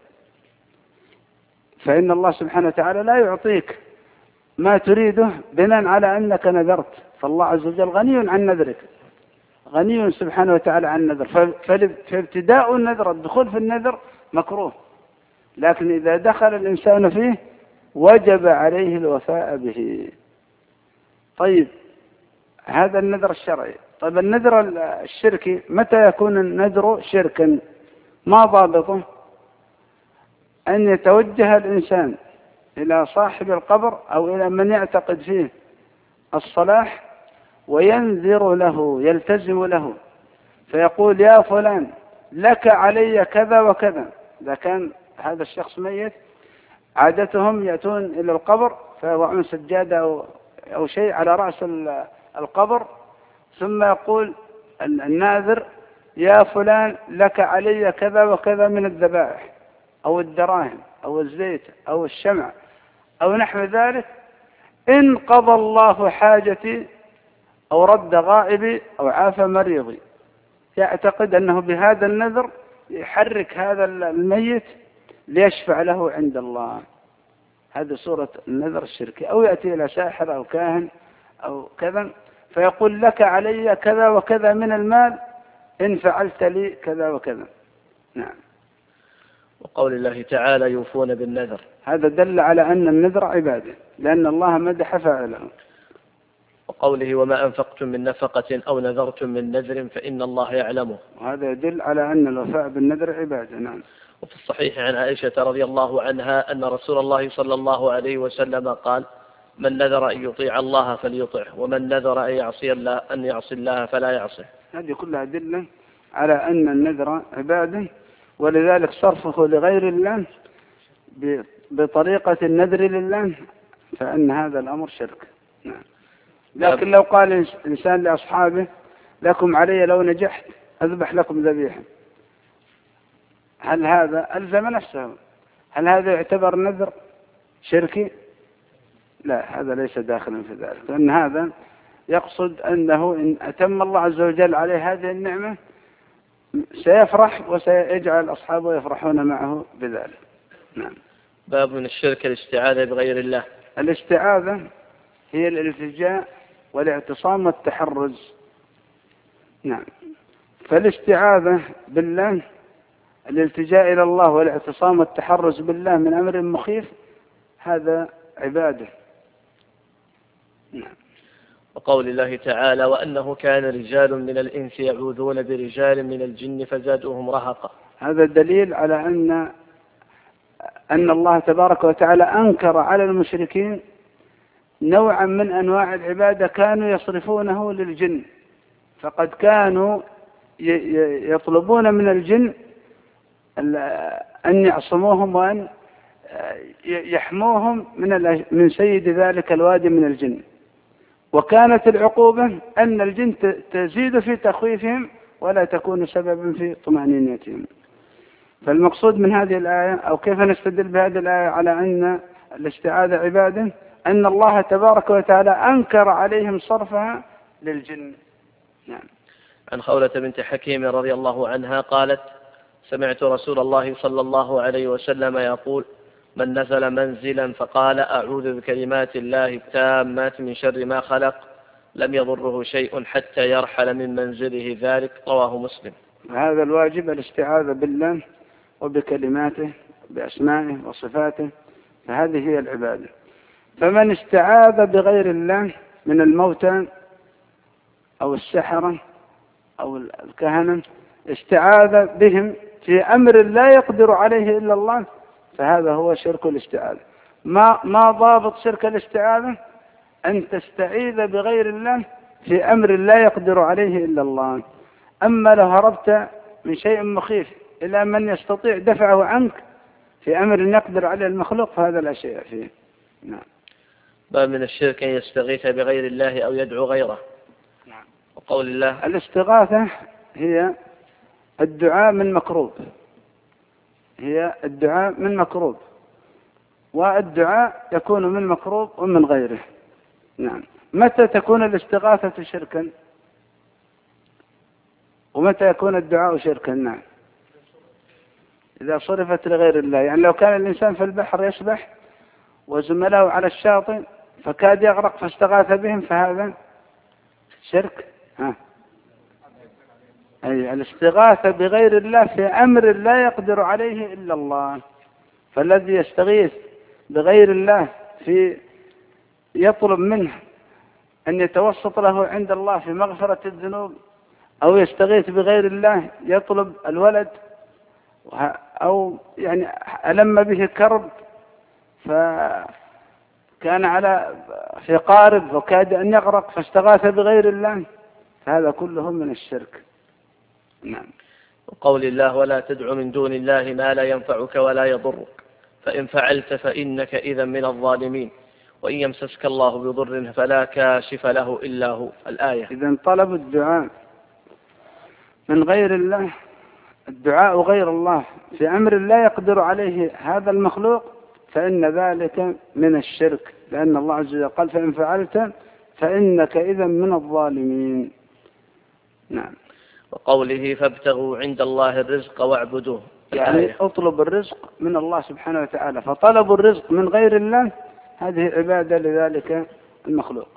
S1: فإن الله سبحانه وتعالى لا يعطيك ما تريده بناء على أنك نذرت، فالله عز وجل غني عن نذرك، غني سبحانه وتعالى عن النذر. فابتداء النذر، الدخول في النذر مكروه، لكن إذا دخل الإنسان فيه وجب عليه الوفاء به. طيب، هذا النذر الشرعي. طيب، النذر الشركي، متى يكون النذر شركا؟ ما ضابطه؟ أن يتوجه الإنسان إلى صاحب القبر أو إلى من يعتقد فيه الصلاح وينذر له، يلتزم له، فيقول: يا فلان لك علي كذا وكذا. إذا كان هذا الشخص ميت، عادتهم يأتون إلى القبر فيضعون سجادة أو شيء على رأس القبر، ثم يقول الناذر: يا فلان لك علي كذا وكذا من الذبائح أو الدراهم أو الزيت أو الشمع أو نحو ذلك، إن قضى الله حاجتي أو رد غائبي أو عاف مريضي. يعتقد أنه بهذا النذر يحرك هذا الميت ليشفع له عند الله. هذه صورة النذر الشركي. أو يأتي إلى ساحر أو كاهن أو كذا فيقول: لك علي كذا وكذا من المال إن فعلت لي كذا وكذا. نعم.
S2: وقول الله تعالى: يوفون بالنذر.
S1: هذا دل على أن النذر عبادة، لأن الله مدح فاعله.
S2: وقوله: وما أنفقتم من نفقة أو نذرتم من نذر فإن الله يعلمه.
S1: وهذا يدل على أن الوفاء بالنذر عبادة. نعم.
S2: وفي الصحيح عن عائشة رضي الله عنها أن رسول الله صلى الله عليه وسلم قال: من نذر أن يطيع الله فليطعه، ومن نذر أن يعصي الله فلا يعصه.
S1: هذه كلها أدلة على أن النذر عبادة، ولذلك صرفه لغير الله بطريقة النذر لله فإن هذا الأمر شرك. نعم. لكن لو قال إنسان لأصحابه: لكم علي لو نجحت أذبح لكم ذبيحة، هل هذا ألزم نفسه؟ هل هذا يعتبر نذر شركي؟ لا، هذا ليس داخلا في ذلك، لأن هذا يقصد أنه إن أتم الله عز وجل عليه هذه النعمة سيفرح وسيجعل أصحابه يفرحون معه بذلك. نعم.
S2: باب من الشرك الاستعاذة بغير الله.
S1: الاستعاذة هي الالتجاء والاعتصام والتحرز. نعم. فالاستعاذة بالله، الالتجاء إلى الله والاعتصام والتحرز بالله من أمر مخيف، هذا عبادة. نعم.
S2: وقول الله تعالى: وأنه كان رجال من الإنس يعوذون برجال من الجن فزادوهم رهقا.
S1: هذا دليل على أن الله تبارك وتعالى أنكر على المشركين نوعا من أنواع العبادة كانوا يصرفونه للجن، فقد كانوا يطلبون من الجن أن يعصموهم وأن يحموهم من سيد ذلك الوادي من الجن، وكانت العقوبة أن الجن تزيد في تخويفهم ولا تكون سببا في طمأنينتهم. فالمقصود من هذه الآية، أو كيف نستدل بهذه الآية على أن الاستعاذة عبادة، أن الله تبارك وتعالى أنكر عليهم صرفها للجن. نعم.
S2: عن خولة بنت حكيم رضي الله عنها قالت: سمعت رسول الله صلى الله عليه وسلم يقول: من نزل منزلا فقال: أعوذ بكلمات الله التامات من شر ما خلق، لم يضره شيء حتى يرحل من منزله ذلك. رواه مسلم.
S1: هذا الواجب الاستعاذة بالله وبكلماته بأسمائه وصفاته، فهذه هي العبادة. فمن استعاذ بغير الله من الموتى أو السحرة أو الكهنة، استعاذ بهم في أمر لا يقدر عليه إلا الله، فهذا هو شرك الاستعاذة. ما ضابط شرك الاستعاذة؟ أن تستعيذ بغير الله في أمر لا يقدر عليه إلا الله. أما لو هربت من شيء مخيف إلى من يستطيع دفعه عنك في أمر يقدر عليه المخلوق، فهذا لا شيء فيه. نعم.
S2: باب من الشرك أن يستغيث بغير الله أو يدعو غيره.
S1: نعم.
S2: وقول الله
S1: الاستغاثة هي الدعاء من مكروب، هي الدعاء من مكروب، والدعاء يكون من مكروب ومن غيره. نعم. متى تكون الاستغاثة شركا ومتى يكون الدعاء شركا؟ نعم. إذا صرفت لغير الله، يعني لو كان الإنسان في البحر يسبح وزملائه على الشاطئ فكاد يغرق فاستغاث بهم، فهذا شرك. أي الاستغاثة بغير الله في أمر لا يقدر عليه إلا الله. فالذي يستغيث بغير الله في يطلب منه أن يتوسط له عند الله في مغفرة الذنوب، أو يستغيث بغير الله يطلب الولد، أو يعني ألم به كرب فكان في قارب وكاد أن يغرق فاستغاث بغير الله، فهذا كله من الشرك. نعم.
S2: وقول الله ولا تدع من دون الله ما لا ينفعك ولا يضرك فإن فعلت فإنك إذا من الظالمين وإن يمسسك الله بضر فلا كاشف له إلا هو. الآية.
S1: إذن طلب الدعاء من غير الله، الدعاء غير الله في أمر لا يقدر عليه هذا المخلوق، فإن ذلك من الشرك، لأن الله عز وجل قال فإن فعلت فإنك إذا من الظالمين. نعم.
S2: وقوله فابتغوا عند الله الرزق واعبدوه،
S1: يعني اطلب الرزق من الله سبحانه وتعالى، فطلب الرزق من غير الله هذه عبادة لذلك المخلوق.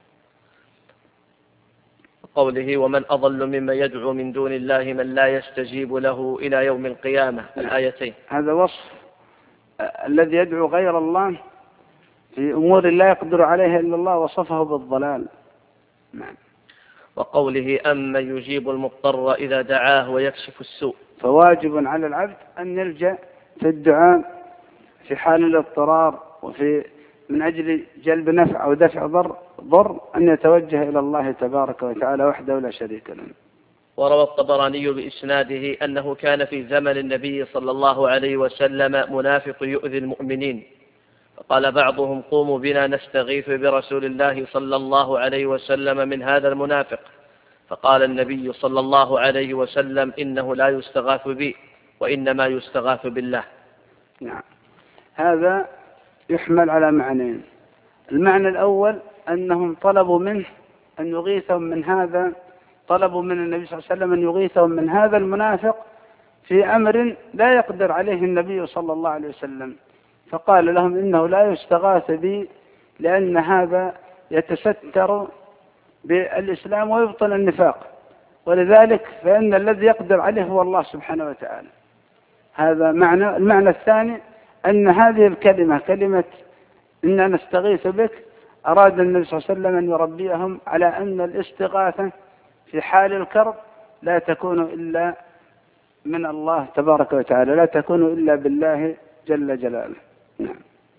S2: قوله ومن أضل ممن يدعو من دون الله من لا يستجيب له إلى يوم القيامة. الآيتين.
S1: هذا وصف الذي يدعو غير الله في أمور لا يقدر عليها إلا الله، وصفه بالضلال. نعم.
S2: وقوله أمن يجيب المضطر إذا دعاه ويكشف السوء.
S1: فواجب على العبد أن يلجأ في الدعاء في حال الاضطرار وفي من أجل جلب نفع أو دفع ضر أن يتوجه إلى الله تبارك وتعالى وحده لا شريك له.
S2: وروى الطبراني بإسناده أنه كان في زمن النبي صلى الله عليه وسلم منافق يؤذي المؤمنين، فقال بعضهم قوموا بنا نستغيث برسول الله صلى الله عليه وسلم من هذا المنافق، فقال النبي صلى الله عليه وسلم إنه لا يستغاث بي وإنما يستغاث بالله.
S1: نعم. هذا يحمل على معنيين. المعنى الأول أنهم طلبوا منه أن يغيثهم من هذا، طلبوا من النبي صلى الله عليه وسلم أن يغيثهم من هذا المنافق في أمر لا يقدر عليه النبي صلى الله عليه وسلم، فقال لهم إنه لا يستغاث بي لأن هذا يتستر بالإسلام ويبطل النفاق، ولذلك فإن الذي يقدر عليه هو الله سبحانه وتعالى. هذا معنى. المعنى الثاني أن هذه الكلمة كلمة إننا نستغيث بك أراد النبي صلى الله عليه وسلم أن يربيهم على أن الاستغاثة في حال الكرب لا تكون إلا من الله تبارك وتعالى، لا تكون إلا بالله جل جلاله. نعم.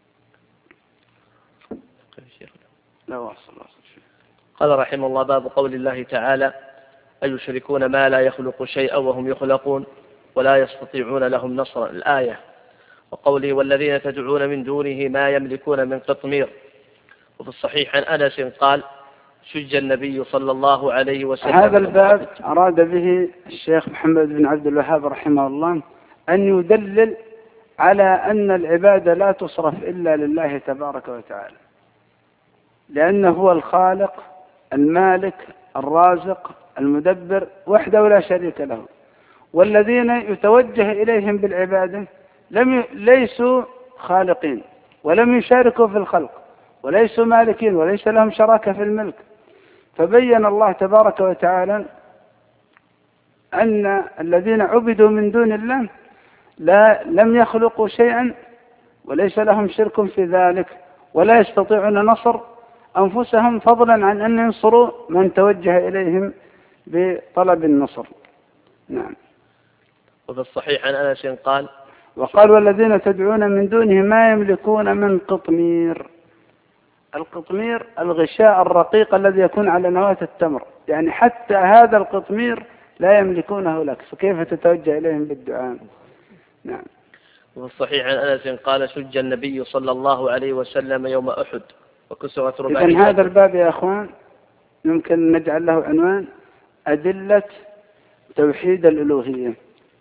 S1: لا واصل.
S2: قال رحمه الله باب قول الله تعالى أيشركون ما لا يخلق شيئا وهم يخلقون ولا يستطيعون لهم نصرا. الآية. وقوله والذين تدعون من دونه ما يملكون من قطمير. وفي الصحيح عن أنس قال شج النبي صلى الله عليه وسلم.
S1: هذا الباب أراد به الشيخ محمد بن عبد الوهاب رحمه الله أن يدلل على أن العبادة لا تصرف إلا لله تبارك وتعالى، لأنه هو الخالق المالك الرازق المدبر وحده لا شريك له، والذين يتوجه إليهم بالعبادة ليسوا خالقين ولم يشاركوا في الخلق وليسوا مالكين وليس لهم شراكة في الملك. فبين الله تبارك وتعالى أن الذين عبدوا من دون الله لم يخلقوا شيئا وليس لهم شرك في ذلك، ولا يستطيعون نصر أنفسهم فضلا عن أن ينصروا من توجه إليهم بطلب النصر. نعم.
S2: وفي الصحيح عن أنس قال:
S1: وقال: والذين تدعون من دونه ما يملكون من قطمير. القطمير الغشاء الرقيق الذي يكون على نواة التمر، يعني حتى هذا القطمير لا يملكونه لك، فكيف تتوجه إليهم بالدعاء؟ نعم.
S2: وفي الصحيح عن أنس قال: شج النبي صلى الله عليه وسلم يوم أحد وكسرت رباعيته.
S1: إذن هذا الباب يا أخوان يمكن نجعل له عنوان: أدلة توحيد الألوهية.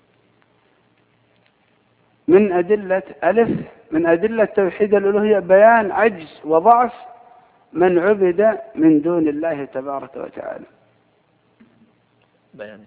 S1: من أدلة توحيد الألوهية بيان عجز وضعف من عبد من دون الله تبارك وتعالى.
S2: بيان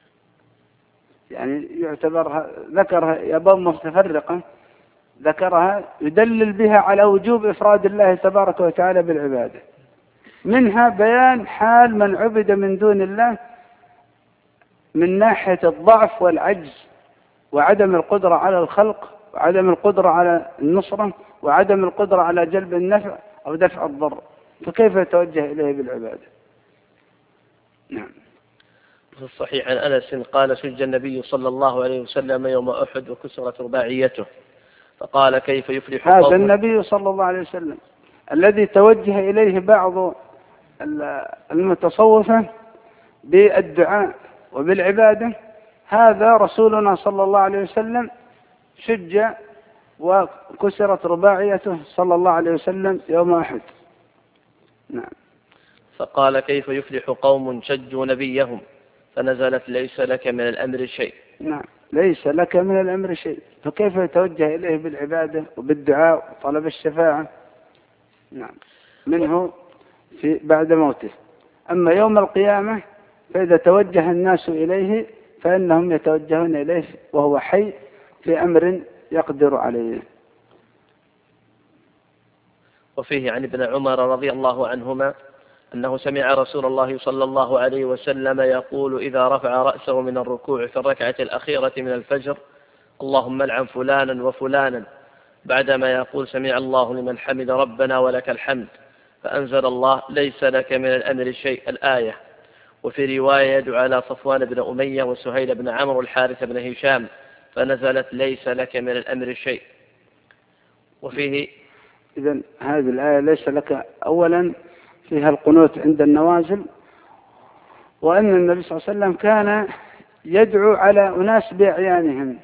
S1: يعني يعتبرها، ذكرها أبواب متفرقة، ذكرها يدلل بها على وجوب إفراد الله تبارك وتعالى بالعبادة. منها بيان حال من عبد من دون الله من ناحية الضعف والعجز وعدم القدرة على الخلق وعدم القدرة على النصرة وعدم القدرة على جلب النفع أو دفع الضر، فكيف يتوجه إليه بالعبادة؟ نعم.
S2: في الصحيح عن أنس قال: شج النبي صلى الله عليه وسلم يوم أحد وكسرت رباعيته، فقال: كيف يفلح قوم.
S1: هذا النبي صلى الله عليه وسلم الذي توجه إليه بعض المتصوفة بالدعاء وبالعبادة، هذا رسولنا صلى الله عليه وسلم شج وكسرت رباعيته صلى الله عليه وسلم يوم أحد. نعم.
S2: فقال: كيف يفلح قوم شجوا نبيهم، فنزلت: ليس لك من الأمر شيء.
S1: نعم، ليس لك من الأمر شيء، فكيف يتوجه إليه بالعبادة وبالدعاء وطلب الشفاعة؟ نعم، منه بعد موته. أما يوم القيامة فإذا توجه الناس إليه فإنهم يتوجهون إليه وهو حي في أمر يقدر عليه.
S2: وفيه عن ابن عمر رضي الله عنهما أنه سمع رسول الله صلى الله عليه وسلم يقول إذا رفع رأسه من الركوع في الركعة الأخيرة من الفجر: اللهم العن فلانا وفلانا، بعدما يقول: سمع الله لمن حمد ربنا ولك الحمد، فأنزل الله: ليس لك من الأمر شيء، الآية. وفي رواية: يدعو على صفوان بن أمية وسهيل بن عمرو والحارث بن هشام، فنزلت: ليس لك من الأمر شيء. وفيه
S1: إذن هذه الآية ليس لك أولا فيها القنوت عند النوازل، وأن النبي صلى الله عليه وسلم كان يدعو على أناس بأعيانهم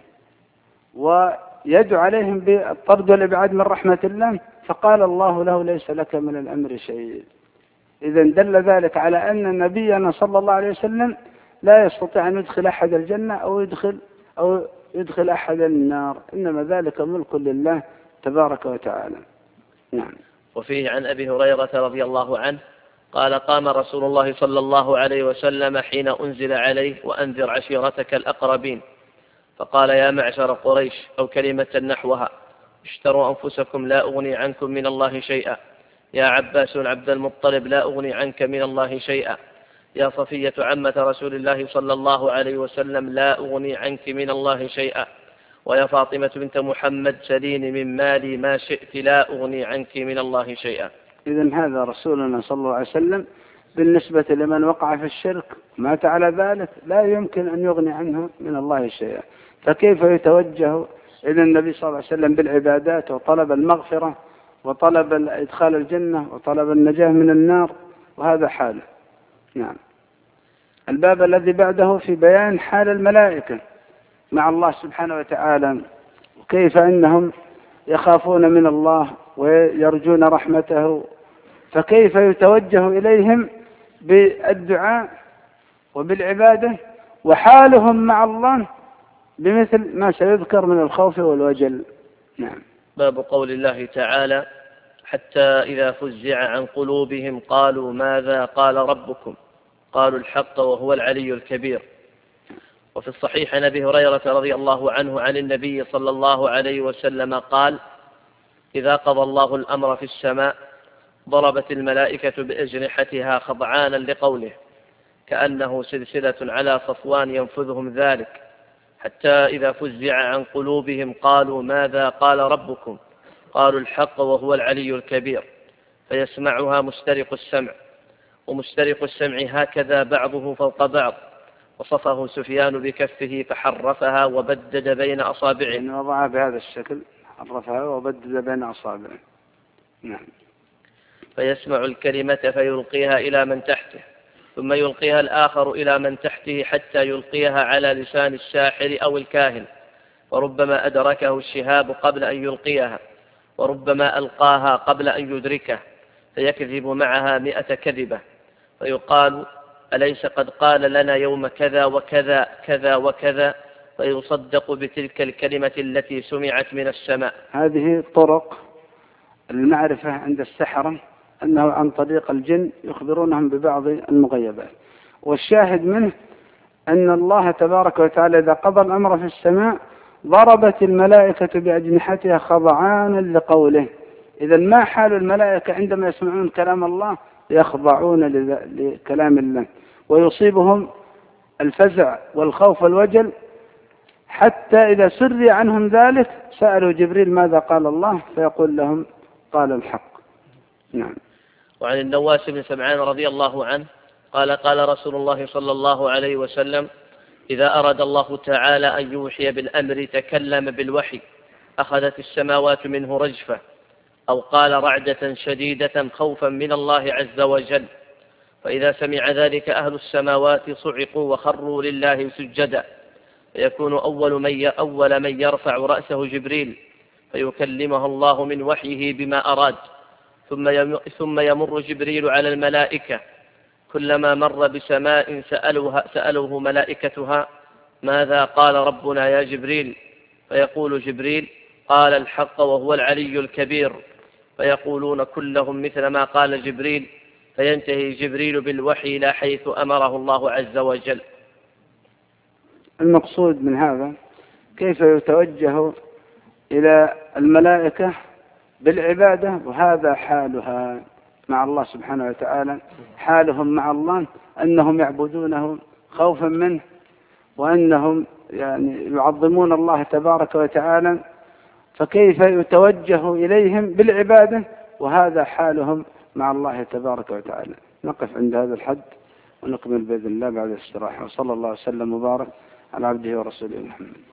S1: ويدعو عليهم بالطرد والإبعاد من رحمة الله، فقال الله له: ليس لك من الأمر شيء. إذن دل ذلك على أن نبينا صلى الله عليه وسلم لا يستطيع أن يدخل أحد الجنة أو يدخل أحد النار، إنما ذلك ملك لله تبارك وتعالى. نعم.
S2: وفيه عن أبي هريرة رضي الله عنه قال: قام رسول الله صلى الله عليه وسلم حين أنزل عليه: وأنذر عشيرتك الأقربين، فقال: يا معشر قريش، أو كلمة نحوها: اشتروا أنفسكم لا أغني عنكم من الله شيئا. يا عباس عبد المطلب، لا أغني عنك من الله شيئا. يا صفية عمة رسول الله صلى الله عليه وسلم، لا أغني عنك من الله شيئا. ويا فاطمة بنت محمد، سليني من مالي ما شئت، لا أغني عنك من الله شيئا.
S1: إذن هذا رسولنا صلى الله عليه وسلم بالنسبة لمن وقع في الشرك مات على ذلك لا يمكن أن يغني عنه من الله شيئا، فكيف يتوجه إلى النبي صلى الله عليه وسلم بالعبادات وطلب المغفرة وطلب إدخال الجنة وطلب النجاة من النار، وهذا حاله. نعم. الباب الذي بعده في بيان حال الملائكة مع الله سبحانه وتعالى، وكيف أنهم يخافون من الله ويرجون رحمته، فكيف يتوجه إليهم بالدعاء وبالعبادة، وحالهم مع الله بمثل ما سيذكر من الخوف والوجل. نعم.
S2: باب قول الله تعالى: حتى إذا فزع عن قلوبهم قالوا ماذا قال ربكم، قالوا الحق وهو العلي الكبير. وفي الصحيح عن أبي هريرة رضي الله عنه عن النبي صلى الله عليه وسلم قال: إذا قضى الله الأمر في السماء ضربت الملائكة بأجنحتها خضعانا لقوله: كأنه سلسلة على صفوان ينفذهم ذلك، حتى إذا فزع عن قلوبهم قالوا ماذا قال ربكم؟ قالوا الحق وهو العلي الكبير. فيسمعها مسترق السمع، ومسترق السمع هكذا بعضه فوق بعض. وصفه سفيان بكفه فحرفها وبدد بين أصابعه،
S1: يعني وضعها بهذا الشكل، حرفها وبدد بين أصابعه. نعم.
S2: فيسمع الكلمة فيلقيها إلى من تحته، ثم يلقيها الآخر إلى من تحته حتى يلقيها على لسان الساحر أو الكاهن، وربما أدركه الشهاب قبل أن يلقيها، وربما ألقاها قبل أن يدركه، فيكذب معها 100 كذبة، فيقال أليس قد قال لنا يوم كذا وكذا كذا وكذا، فيصدق بتلك الكلمة التي سمعت من السماء.
S1: هذه طرق المعرفة عند السحرة، أنه عن طريق الجن يخبرونهم ببعض المغيبات. والشاهد منه أن الله تبارك وتعالى إذا قضى الأمر في السماء ضربت الملائكة بأجنحتها خضعانا لقوله. إذا ما حال الملائكة عندما يسمعون كلام الله؟ يخضعون لكلام الله، ويصيبهم الفزع والخوف والوجل، حتى إذا سري عنهم ذلك سألوا جبريل ماذا قال الله؟ فيقول لهم قال الحق. نعم.
S2: وعن النواس بن سمعان رضي الله عنه قال قال رسول الله صلى الله عليه وسلم: إذا أراد الله تعالى أن يوحي بالأمر تكلم بالوحي، أخذت السماوات منه رجفة، أو قال رعدة شديدة خوفا من الله عز وجل، فإذا سمع ذلك أهل السماوات صعقوا وخروا لله سجدا، فيكون أول من يرفع رأسه جبريل، فيكلمه الله من وحيه بما أراد، ثم يمر جبريل على الملائكة، كلما مر بسماء سألوه ملائكتها ماذا قال ربنا يا جبريل؟ فيقول جبريل قال الحق وهو العلي الكبير، فيقولون كلهم مثل ما قال جبريل، فينتهي جبريل بالوحي إلى حيث أمره الله عز وجل.
S1: المقصود من هذا كيف يتوجه إلى الملائكة بالعبادة، وهذا حالها مع الله سبحانه وتعالى. حالهم مع الله أنهم يعبدونه خوفا منه، وأنهم يعني يعظمون الله تبارك وتعالى، فكيف يتوجه إليهم بالعبادة وهذا حالهم مع الله تبارك وتعالى. نقف عند هذا الحد ونكمل بإذن الله بعد الاستراحة. وصلى الله وسلم وبارك على عبده ورسوله محمد.